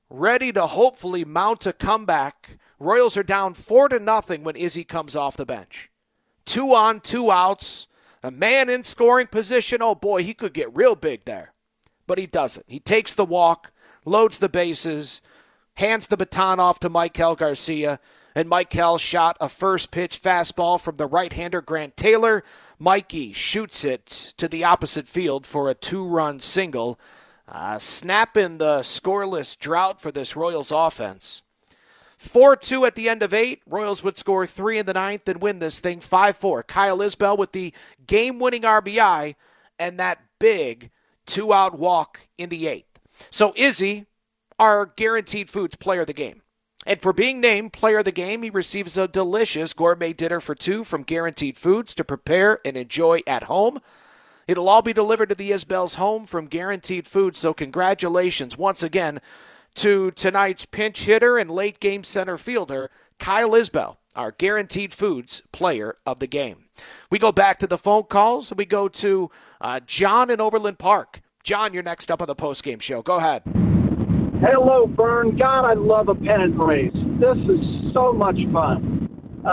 [SPEAKER 7] ready to hopefully mount a comeback. Royals are down four to nothing when Izzy comes off the bench. Two on, two outs, a man in scoring position. Oh boy, he could get real big there. But he doesn't. He takes the walk, loads the bases, hands the baton off to Maikel Garcia, and Maikel shot a first pitch fastball from the right-hander Grant Taylor. Mikey shoots it to the opposite field for a two-run single, uh, snapping the scoreless drought for this Royals offense. four two at the end of eight. Royals would score three in the ninth and win this thing five four. Kyle Isbell with the game-winning R B I and that big two-out walk in the eighth. So Izzy, our Guaranteed Foods player of the game. And for being named player of the game, he receives a delicious gourmet dinner for two from Guaranteed Foods to prepare and enjoy at home. It'll all be delivered to the Isbell's home from Guaranteed Foods, so congratulations once again to tonight's pinch hitter and late game center fielder, Kyle Isbell, our Guaranteed Foods player of the game. We go back to the phone calls, and we go to uh, John in Overland Park. John, you're next up on the postgame show. Go ahead.
[SPEAKER 2] Hello, Vern. God, I love a pennant race. This is so much fun.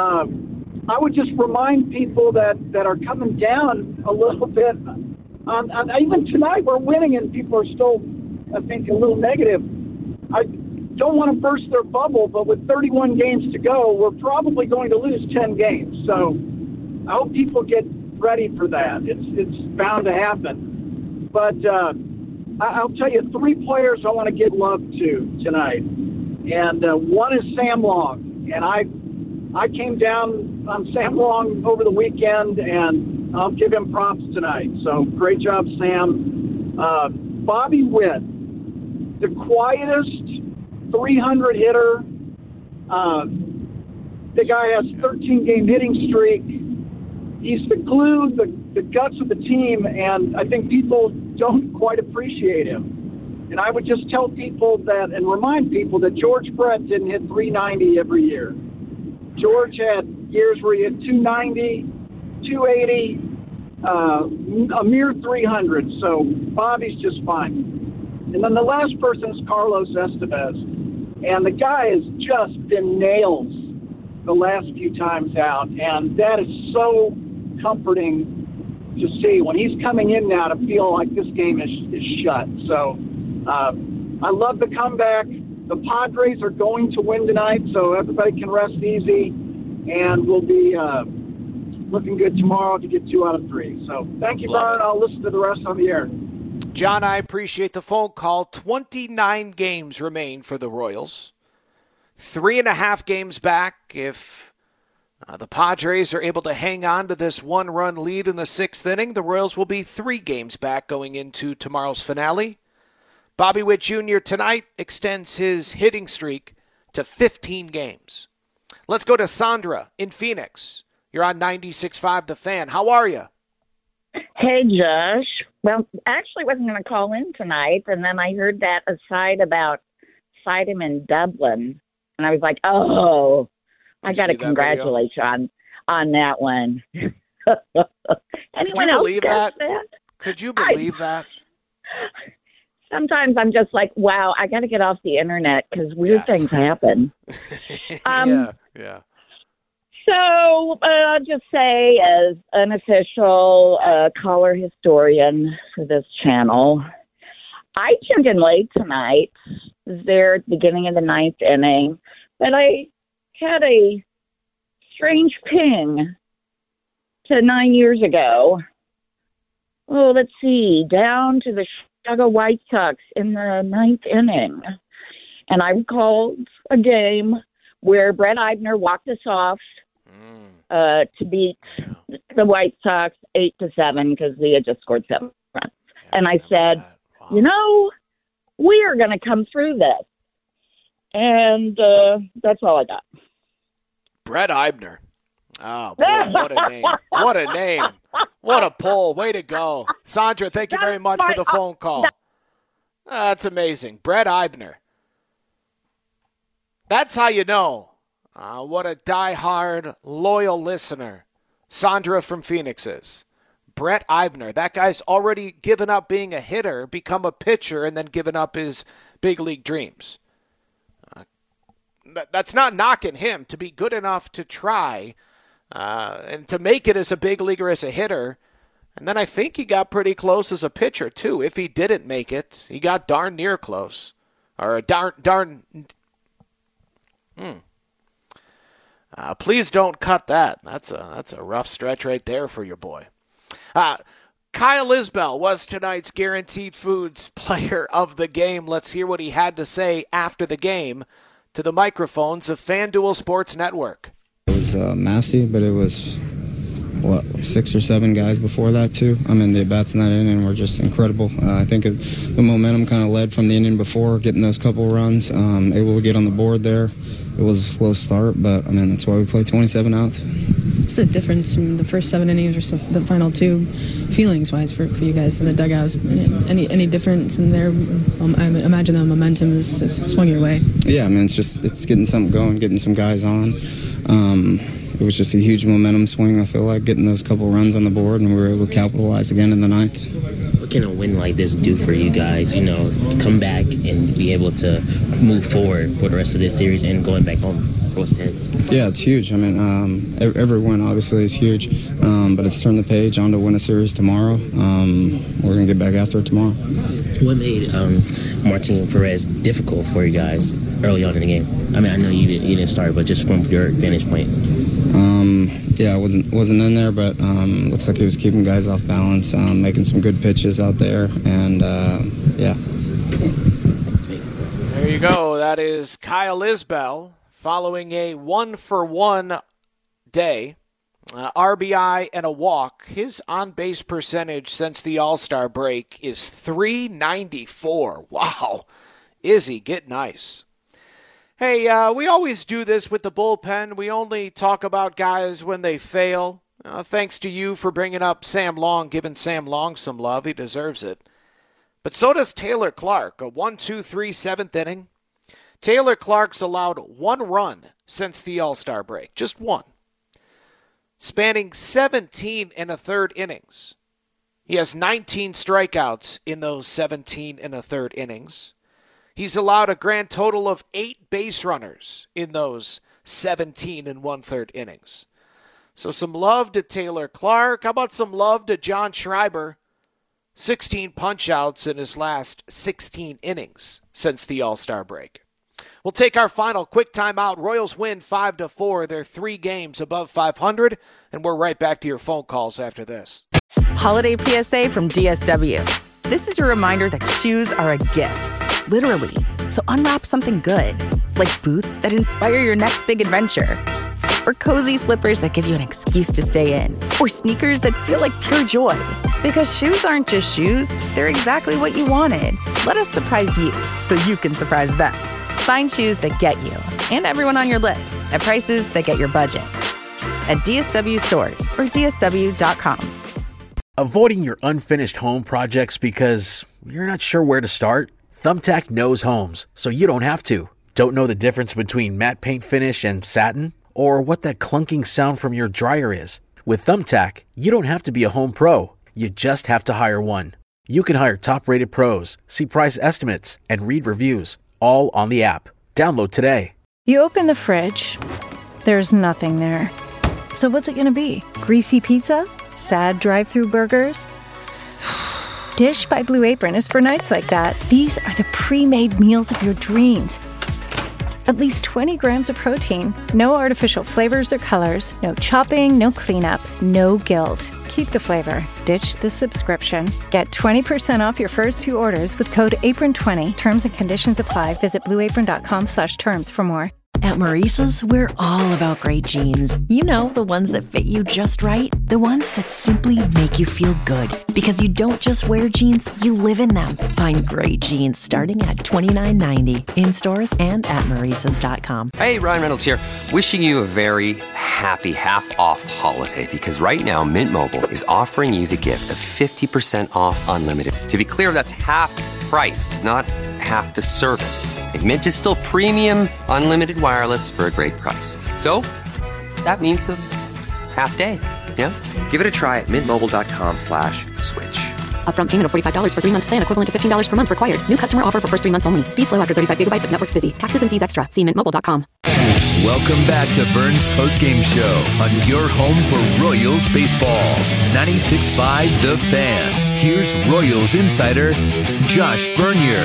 [SPEAKER 2] Um, I would just remind people that, that are coming down a little bit. On, on, even tonight, we're winning, and people are still, I think, a little negative. I don't want to burst their bubble, but with thirty-one games to go, we're probably going to lose ten games. So I hope people get ready for that. It's it's bound to happen. But uh, I'll tell you three players I want to give love to tonight. And uh, one is Sam Long. And I I came down on Sam Long over the weekend, and I'll give him props tonight. So great job, Sam. Uh, Bobby Witt, the quietest three hundred hitter. Uh, the guy has thirteen-game hitting streak. He's the glue, the, the guts of the team, and I think people don't quite appreciate him. And I would just tell people that and remind people that George Brett didn't hit three ninety every year. George had years where he hit two ninety, two eighty, uh, a mere three hundred. So Bobby's just fine. And then the last person is Carlos Estevez. And the guy has just been nails the last few times out. And that is so comforting to see when he's coming in now to feel like this game is, is shut. So uh, I love the comeback. The Padres are going to win tonight, so everybody can rest easy. And we'll be uh, looking good tomorrow to get two out of three. So thank you, Brian. I'll listen to the rest on the air.
[SPEAKER 7] John, I appreciate the phone call. twenty-nine games remain for the Royals. Three and a half games back. If uh, the Padres are able to hang on to this one-run lead in the sixth inning, the Royals will be three games back going into tomorrow's finale. Bobby Witt Junior tonight extends his hitting streak to fifteen games. Let's go to Sandra in Phoenix. You're on ninety-six point five The Fan. How are you?
[SPEAKER 3] Hey, Josh. Well, actually wasn't going to call in tonight, and then I heard that aside about Sidham in Dublin, and I was like, oh, I got to congratulate you on, on that one. Anyone
[SPEAKER 7] Could you
[SPEAKER 3] else
[SPEAKER 7] believe
[SPEAKER 3] does
[SPEAKER 7] that?
[SPEAKER 3] that?
[SPEAKER 7] Could you believe
[SPEAKER 3] I,
[SPEAKER 7] that?
[SPEAKER 3] Sometimes I'm just like, wow, I got to get off the internet because weird
[SPEAKER 7] Yes.
[SPEAKER 3] things happen. um,
[SPEAKER 7] yeah, yeah.
[SPEAKER 3] So uh, I'll just say, as an official uh, color historian for this channel, I tuned in late tonight. I was there at the beginning of the ninth inning, but I had a strange ping to nine years ago. Oh, let's see, down to the Chicago White Sox in the ninth inning. And I recalled a game where Brett Eibner walked us off uh, to beat the White Sox eight to seven because they had just scored seven runs. And I said, you know, we are going to come through this. And uh, that's all I got.
[SPEAKER 7] Brett Eibner. Oh, boy, what a name. What a name. What a pull. Way to go. Sandra, thank you very much for the phone call. Uh, that's amazing. Brett Eibner. That's how you know uh, what a diehard, loyal listener Sandra from Phoenix is. Brett Eibner. That guy's already given up being a hitter, become a pitcher, and then given up his big league dreams. th- that's not knocking him to be good enough to try uh, and to make it as a big leaguer, as a hitter. And then I think he got pretty close as a pitcher, too. If he didn't make it, he got darn near close. Or darn, darn. Hmm. Uh, please don't cut that. That's a that's a rough stretch right there for your boy. Uh, Kyle Isbell was tonight's Guaranteed Foods Player of the Game. Let's hear what he had to say after the game to the microphones of FanDuel Sports Network.
[SPEAKER 4] It was uh, Massey, but it was, what, six or seven guys before that, too. I mean, the at-bats in that inning were just incredible. Uh, I think it, the momentum kind of led from the inning before, getting those couple runs, um, able to get on the board there. It was a slow start, but, I mean, that's why we played twenty-seven outs.
[SPEAKER 8] What's the difference from the first seven innings or the final two, feelings-wise, for, for you guys in the dugouts? Any any difference in there? Um, I imagine the momentum is, is swung your way.
[SPEAKER 4] Yeah, I mean, it's just it's getting something going, getting some guys on. Um, it was just a huge momentum swing, I feel like, getting those couple runs on the board, and we were able to capitalize again in the ninth.
[SPEAKER 9] What can a win like this do for you guys, you know, to come back and be able to move forward for the rest of this series and going back home? What's ahead?
[SPEAKER 4] Yeah, it's huge. I mean, um, every win obviously is huge, um, but it's turn the page on to win a series tomorrow. Um, we're going to get back after it tomorrow.
[SPEAKER 9] What made um, Martin Perez difficult for you guys early on in the game? I mean, I know you didn't, you didn't start, but just from your vantage point.
[SPEAKER 4] Um, yeah, I wasn't wasn't in there, but um, looks like he was keeping guys off balance, um, making some good pitches out there, and uh, yeah.
[SPEAKER 7] There you go. That is Kyle Isbell following a one-for-one day, uh, R B I and a walk. His on-base percentage since the All-Star break is three ninety-four. Wow. Is he get nice? Hey, uh, we always do this with the bullpen. We only talk about guys when they fail. Uh, thanks to you for bringing up Sam Long, giving Sam Long some love. He deserves it. But so does Taylor Clark, a one two three seventh inning. Taylor Clark's allowed one run since the All-Star break, just one, spanning seventeen and a third innings. He has nineteen strikeouts in those seventeen and a third innings. He's allowed a grand total of eight base runners in those seventeen and one-third innings. So some love to Taylor Clark. How about some love to John Schreiber? sixteen punch-outs in his last sixteen innings since the All-Star break. We'll take our final quick timeout. Royals win five to four. They're three games above five hundred, and we're right back to your phone calls after this.
[SPEAKER 14] Holiday P S A from D S W. This is your reminder that shoes are a gift, literally. So unwrap something good, like boots that inspire your next big adventure, or cozy slippers that give you an excuse to stay in, or sneakers that feel like pure joy. Because shoes aren't just shoes, they're exactly what you wanted. Let us surprise you so you can surprise them. Find shoes that get you and everyone on your list at prices that get your budget at D S W stores or D S W dot com.
[SPEAKER 15] Avoiding your unfinished home projects because you're not sure where to start? Thumbtack knows homes, so you don't have to. Don't know the difference between matte paint finish and satin? Or what that clunking sound from your dryer is? With Thumbtack, you don't have to be a home pro. You just have to hire one. You can hire top-rated pros, see price estimates, and read reviews, all on the app. Download today.
[SPEAKER 16] You open the fridge, there's nothing there. So what's it going to be? Greasy pizza? Sad drive-through burgers? Dish by Blue Apron is for nights like that. These are the pre-made meals of your dreams. At least twenty grams of protein, no artificial flavors or colors, no chopping, no cleanup, no guilt. Keep the flavor. Ditch the subscription. Get twenty percent off your first two orders with code apron twenty. Terms and conditions apply. Visit blueapron.com slash terms for more.
[SPEAKER 17] At Maurice's, we're all about great jeans. You know, the ones that fit you just right. The ones that simply make you feel good. Because you don't just wear jeans, you live in them. Find great jeans starting at twenty-nine ninety in stores and at maurices dot com.
[SPEAKER 18] Hey, Ryan Reynolds here. Wishing you a very happy half-off holiday. Because right now, Mint Mobile is offering you the gift of fifty percent off unlimited. To be clear, that's half price, not half the service. Like, Mint is still premium unlimited wireless for a great price. So that means a half day. Yeah? Give it a try at mintmobile.com slash switch.
[SPEAKER 19] Upfront payment of forty-five dollars for three-month plan, equivalent to fifteen dollars per month required. New customer offer for first three months only. Speed slow after thirty-five gigabytes if network's busy. Taxes and fees extra. See mint mobile dot com.
[SPEAKER 5] Welcome back to Vern's postgame show on your home for Royals baseball. ninety-six point five The Fan. Here's Royals insider Josh Vernier.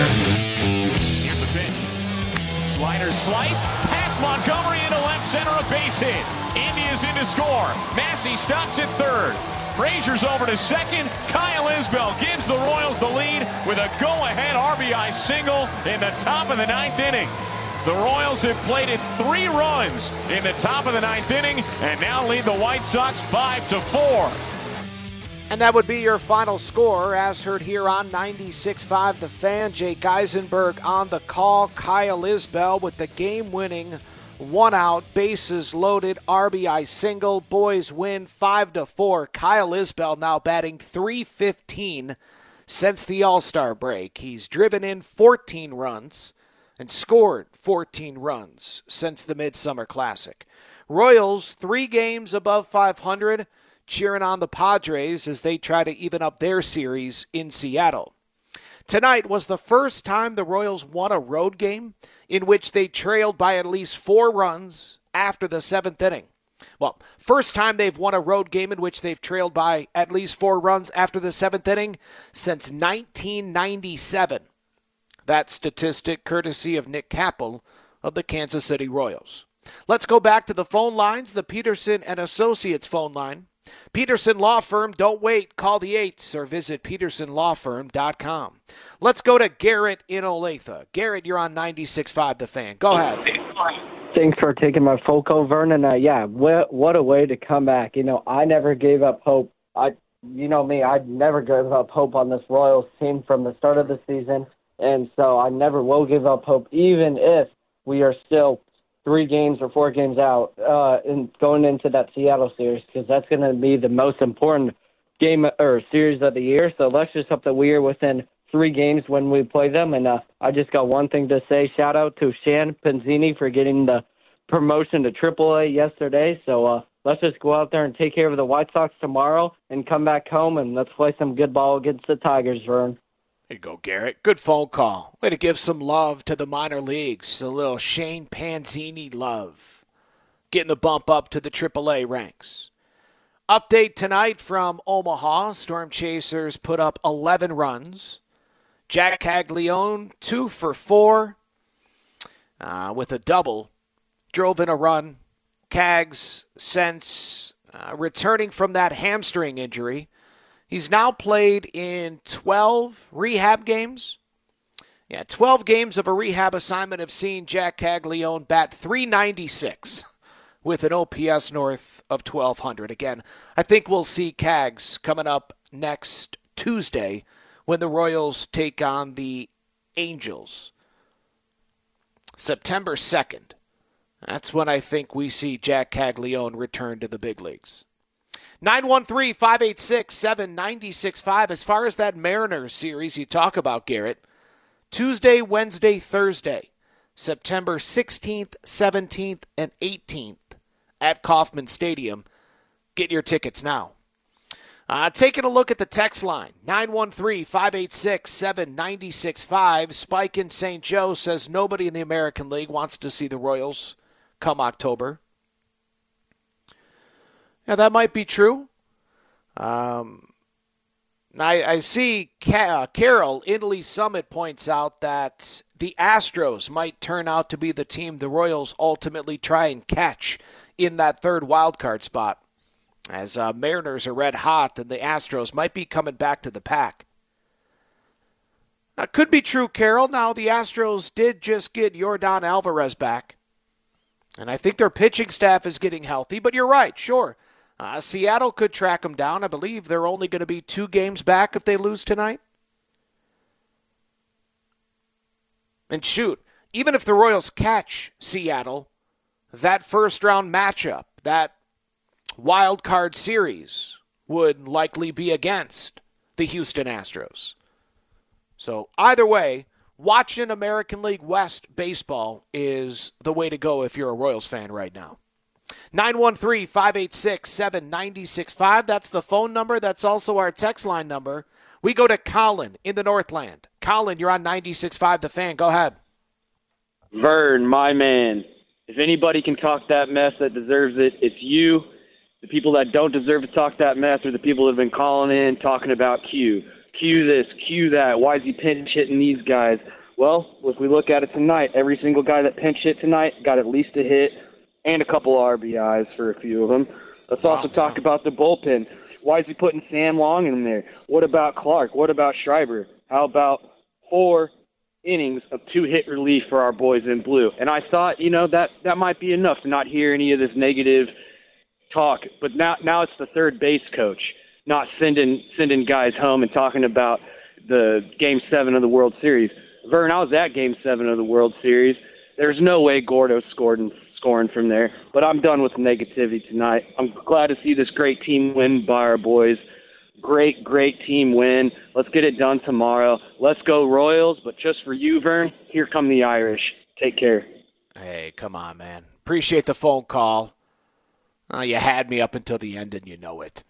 [SPEAKER 6] Slider sliced, past Montgomery into left center, a base hit. India's in to score. Massey stops at third. Frazier's over to second. Kyle Isbell gives the Royals the lead with a go-ahead R B I single in the top of the ninth inning. The Royals have plated three runs in the top of the ninth inning and now lead the White Sox five to four.
[SPEAKER 7] And that would be your final score, as heard here on ninety-six point five The Fan. Jake Eisenberg on the call. Kyle Isbell with the game-winning one-out, bases loaded, R B I single. Boys win five to four. Kyle Isbell now batting three fifteen since the All-Star break. He's driven in fourteen runs and scored fourteen runs since the Midsummer Classic. Royals, three games above five hundred, cheering on the Padres as they try to even up their series in Seattle. Tonight was the first time the Royals won a road game in which they trailed by at least four runs after the seventh inning. Well, first time they've won a road game in which they've trailed by at least four runs after the seventh inning since nineteen ninety-seven. That statistic courtesy of Nick Capel of the Kansas City Royals. Let's go back to the phone lines, the Peterson and Associates phone line. Peterson Law Firm, don't wait, call the eights or visit peterson law firm dot com. Let's go to Garrett in Olathe. Garrett, you're on ninety-six point five The Fan. Go ahead.
[SPEAKER 10] Thanks for taking my phone call, Vernon. Uh, yeah, what, what a way to come back. You know, I never gave up hope. I, you know me, I never gave up hope on this Royals team from the start of the season. And so I never will give up hope, even if we are still three games or four games out uh, in going into that Seattle series, because that's going to be the most important game or series of the year. So let's just hope that we are within three games when we play them. And uh, I just got one thing to say. Shout out to Shan Penzini for getting the promotion to triple A yesterday. So uh, let's just go out there and take care of the White Sox tomorrow and come back home, and let's play some good ball against the Tigers, Vern.
[SPEAKER 7] There you go, Garrett. Good phone call. Way to give some love to the minor leagues. A little Shane Panzini love. Getting the bump up to the triple A ranks. Update tonight from Omaha. Storm Chasers put up eleven runs. Jack Caglione, two for four uh, with a double. Drove in a run. Cags, since uh, returning from that hamstring injury, he's now played in twelve rehab games. Yeah, twelve games of a rehab assignment have seen Jack Caglione bat three ninety-six with an O P S north of twelve hundred. Again, I think we'll see Cags coming up next Tuesday when the Royals take on the Angels. September second. That's when I think we see Jack Caglione return to the big leagues. nine one three, five eight six, seven nine six five. As far as that Mariners series you talk about, Garrett, Tuesday, Wednesday, Thursday, September sixteenth, seventeenth, and eighteenth at Kauffman Stadium. Get your tickets now. Uh, taking a look at the text line, nine one three, five eight six, seven nine six five. Spike in Saint Joe says nobody in the American League wants to see the Royals come October. Now, that might be true. Um, I, I see Ca- uh, Carol, Italy Summit, points out that the Astros might turn out to be the team the Royals ultimately try and catch in that third wildcard spot, as uh, Mariners are red hot and the Astros might be coming back to the pack. That could be true, Carol. Now, the Astros did just get Yordan Alvarez back, and I think their pitching staff is getting healthy, but you're right, sure. Uh, Seattle could track them down. I believe they're only going to be two games back if they lose tonight. And shoot, even if the Royals catch Seattle, that first-round matchup, that wild card series, would likely be against the Houston Astros. So either way, watching American League West baseball is the way to go if you're a Royals fan right now. nine one three, five eight six, seven nine six five. That's the phone number. That's also our text line number. We go to Colin in the Northland. Colin, you're on ninety-six point five The Fan. Go ahead.
[SPEAKER 11] Vern, my man. If anybody can talk that mess that deserves it, it's you. The people that don't deserve to talk that mess are the people that have been calling in, talking about Q. Q this, Q that. Why is he pinch hitting these guys? Well, if we look at it tonight, every single guy that pinch hit tonight got at least a hit and a couple R B Is for a few of them. Let's also wow. talk about the bullpen. Why is he putting Sam Long in there? What about Clark? What about Schreiber? How about four innings of two-hit relief for our boys in blue? And I thought, you know, that, that might be enough to not hear any of this negative talk. But now now it's the third base coach not sending sending guys home and talking about the Game seven of the World Series. Vern, I was at Game seven of the World Series. There's no way Gordo scored and scoring from there. But I'm done with the negativity tonight. I'm glad to see this great team win by our boys. Great, great team win. Let's get it done tomorrow. Let's go Royals. But just for you, Vern, here come the Irish. Take care.
[SPEAKER 7] Hey, come on, man. Appreciate the phone call. Oh, you had me up until the end, and you know it.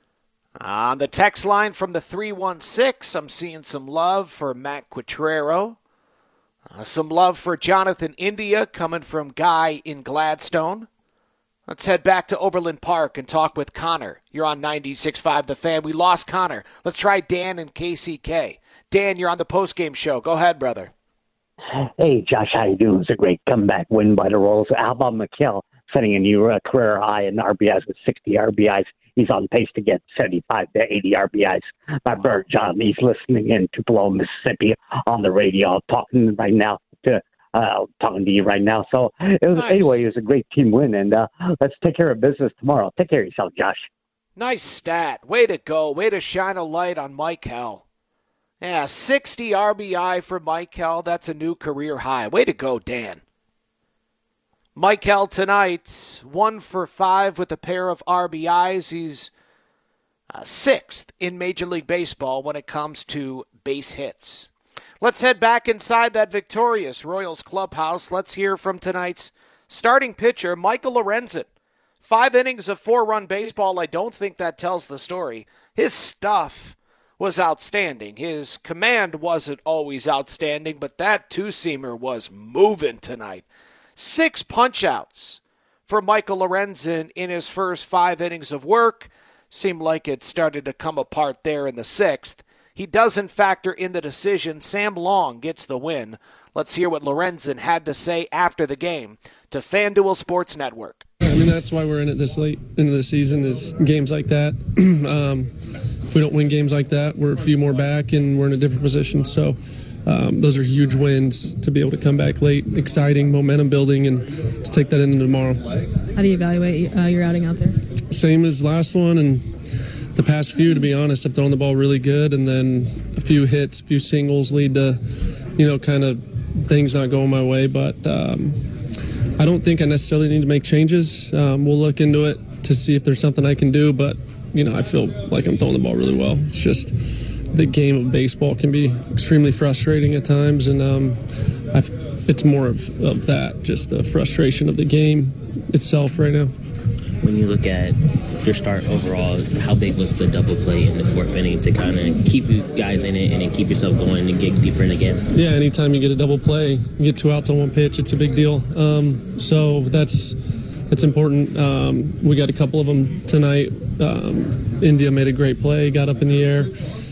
[SPEAKER 7] On the text line from the three one six, I'm seeing some love for Matt Quattrero. Uh, some love for Jonathan India coming from Guy in Gladstone. Let's head back to Overland Park and talk with Connor. You're on ninety-six point five The Fan. We lost Connor. Let's try Dan in K C K. Dan, you're on the postgame show. Go ahead, brother.
[SPEAKER 12] Hey, Josh, how you doing? It's a great comeback win by the Royals. How about McHale setting a new uh, career high in R B Is with sixty R B Is? He's on pace to get seventy-five to eighty R B Is. My bird, John, he's listening in Tupelo, Mississippi on the radio, talking right now to uh, talking to you right now. So it was, nice. Anyway, it was a great team win, and uh, let's take care of business tomorrow. Take care of yourself, Josh.
[SPEAKER 7] Nice stat. Way to go. Way to shine a light on Michael. Yeah, sixty R B I for Michael. That's a new career high. Way to go, Dan. Michael tonight, one for five with a pair of R B Is. He's uh, sixth in Major League Baseball when it comes to base hits. Let's head back inside that victorious Royals clubhouse. Let's hear from tonight's starting pitcher, Michael Lorenzen. Five innings of four-run baseball. I don't think that tells the story. His stuff was outstanding. His command wasn't always outstanding, but that two-seamer was moving tonight. Six punch-outs for Michael Lorenzen in his first five innings of work. Seemed like it started to come apart there in the sixth. He doesn't factor in the decision. Sam Long gets the win. Let's hear what Lorenzen had to say after the game to FanDuel Sports Network.
[SPEAKER 13] I mean, that's why we're in it this late into the season, is games like that. um, if we don't win games like that, we're a few more back and we're in a different position. So um, those are huge wins to be able to come back late, exciting, momentum building, and to take that into tomorrow.
[SPEAKER 8] How do you evaluate uh, your outing out there?
[SPEAKER 13] Same as last one, and the past few, to be honest, I've thrown the ball really good, and then a few hits, a few singles lead to, you know, kind of things not going my way. But um, I don't think I necessarily need to make changes. Um, we'll look into it to see if there's something I can do, but, you know, I feel like I'm throwing the ball really well. It's just the game of baseball can be extremely frustrating at times, and um, I've, it's more of, of that, just the frustration of the game itself right now.
[SPEAKER 9] When you look at your start overall, how big was the double play in the fourth inning to kind of keep you guys in it and then keep yourself going and get deeper in the game?
[SPEAKER 13] Yeah, anytime you get a double play, you get two outs on one pitch, it's a big deal. Um, so that's that's important. Um, we got a couple of them tonight. Um, India made a great play, got up in the air,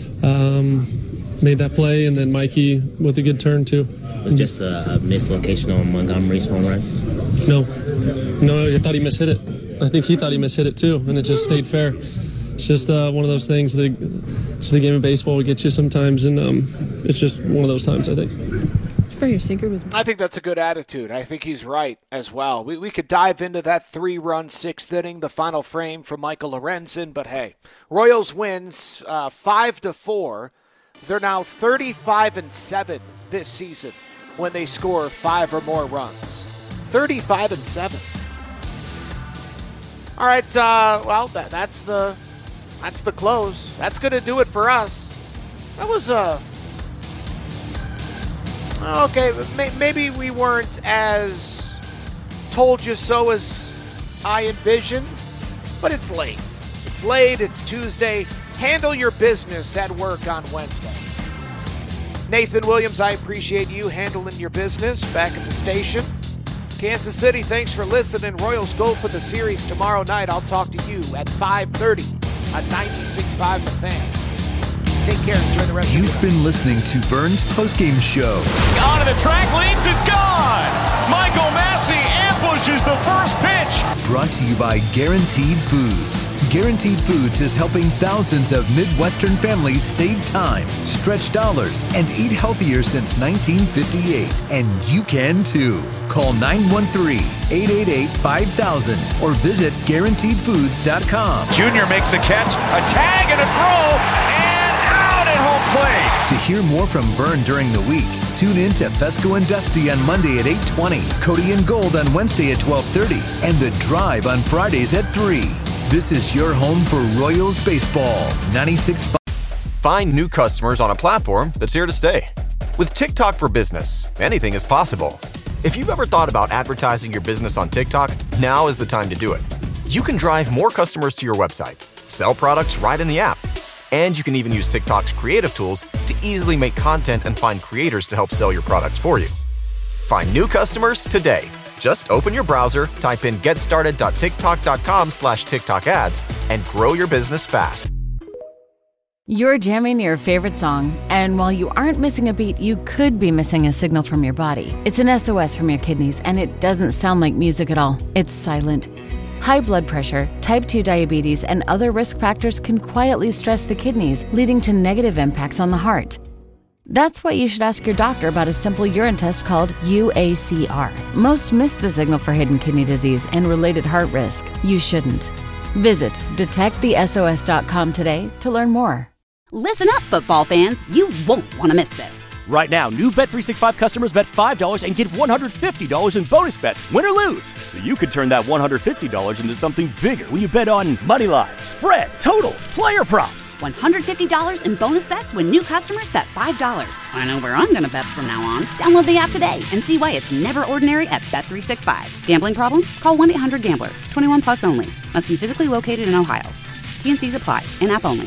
[SPEAKER 13] um, made that play, and then Mikey with a good turn too.
[SPEAKER 9] Was just a, a mislocation on Montgomery's home run?
[SPEAKER 13] No, no, I thought he mishit it. I think he thought he mishit it too, and it just stayed fair. It's just uh, one of those things. The, it's the game of baseball will get you sometimes, and um, it's just one of those times, I think.
[SPEAKER 8] For your sinker was.
[SPEAKER 7] I think that's a good attitude. I think he's right as well. We we could dive into that three-run sixth inning, the final frame for Michael Lorenzen, but hey, Royals wins uh, five to four. They're now thirty-five and seven this season when they score five or more runs. thirty-five and seven. All right, uh, well, that, that's the that's the close. That's going to do it for us. That was uh, okay. May, maybe we weren't as told you so as I envisioned, but it's late. It's late. It's Tuesday. handle your business at work on Wednesday. Nathan Williams, I appreciate you handling your business back at the station. Kansas City, thanks for listening. Royals go for the series tomorrow night. I'll talk to you at five thirty on ninety-six point five The Fan. Take care. Enjoy the rest
[SPEAKER 5] You've
[SPEAKER 7] of your
[SPEAKER 5] been listening to Vern's postgame show.
[SPEAKER 6] On to the track, leads, it's gone! Michael Massey ambushes the first pitch.
[SPEAKER 5] Brought to you by Guaranteed Foods. Guaranteed Foods is helping thousands of Midwestern families save time, stretch dollars, and eat healthier since nineteen fifty-eight. And you can too. Call nine one three, eight eight eight, five thousand or visit guaranteed foods dot com.
[SPEAKER 6] Junior makes a catch, a tag and a throw, and out at home plate.
[SPEAKER 5] To hear more from Vern during the week, tune in to Fesco and Dusty on Monday at eight twenty, Cody and Gold on Wednesday at twelve thirty, and The Drive on Fridays at three. This is your home for Royals baseball. ninety-six point five.
[SPEAKER 1] Find new customers on a platform that's here to stay. With TikTok for Business, anything is possible. If you've ever thought about advertising your business on TikTok, now is the time to do it. You can drive more customers to your website, sell products right in the app, and you can even use TikTok's creative tools to easily make content and find creators to help sell your products for you. Find new customers today. Just open your browser, type in getstarted.tiktok.com slash TikTok ads, and grow your business fast.
[SPEAKER 21] You're jamming your favorite song, and while you aren't missing a beat, you could be missing a signal from your body. It's an S O S from your kidneys, and it doesn't sound like music at all. It's silent. High blood pressure, type two diabetes, and other risk factors can quietly stress the kidneys, leading to negative impacts on the heart. That's why you should ask your doctor about a simple urine test called U A C R. Most miss the signal for hidden kidney disease and related heart risk. You shouldn't. Visit detect the S O S dot com today to learn more.
[SPEAKER 22] Listen up, football fans. You won't want to miss this.
[SPEAKER 24] Right now, new Bet three sixty-five customers bet five dollars and get one hundred fifty dollars in bonus bets, win or lose. So you could turn that one hundred fifty dollars into something bigger when you bet on money line, spread, totals, player props.
[SPEAKER 22] one hundred fifty dollars in bonus bets when new customers bet five dollars. I know where I'm going to bet from now on. Download the app today and see why it's never ordinary at Bet three sixty-five. Gambling problem? Call one eight hundred gambler. twenty-one plus only. Must be physically located in Ohio. T and C's apply. In-app only.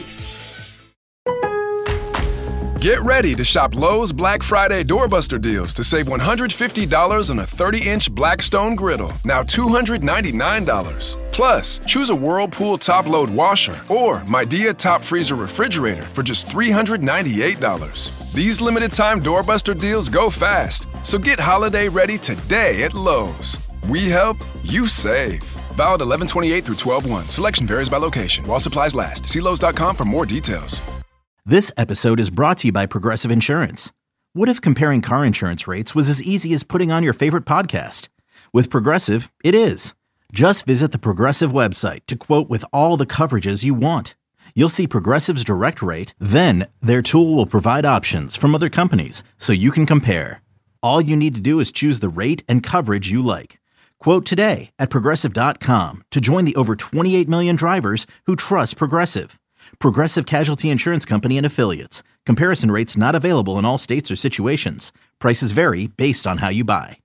[SPEAKER 25] Get ready to shop Lowe's Black Friday Doorbuster deals to save one hundred fifty dollars on a thirty-inch Blackstone griddle, now two hundred ninety-nine dollars. Plus, choose a Whirlpool top-load washer or Midea top freezer refrigerator for just three hundred ninety-eight dollars. These limited-time Doorbuster deals go fast, so get holiday ready today at Lowe's. We help, you save. Valid eleven twenty-eight through twelve one. Selection varies by location. While supplies last. See Lowe's dot com for more details.
[SPEAKER 26] This episode is brought to you by Progressive Insurance. What if comparing car insurance rates was as easy as putting on your favorite podcast? With Progressive, it is. Just visit the Progressive website to quote with all the coverages you want. You'll see Progressive's direct rate, then their tool will provide options from other companies so you can compare. All you need to do is choose the rate and coverage you like. Quote today at Progressive dot com to join the over twenty-eight million drivers who trust Progressive. Progressive Casualty Insurance Company and Affiliates. Comparison rates not available in all states or situations. Prices vary based on how you buy.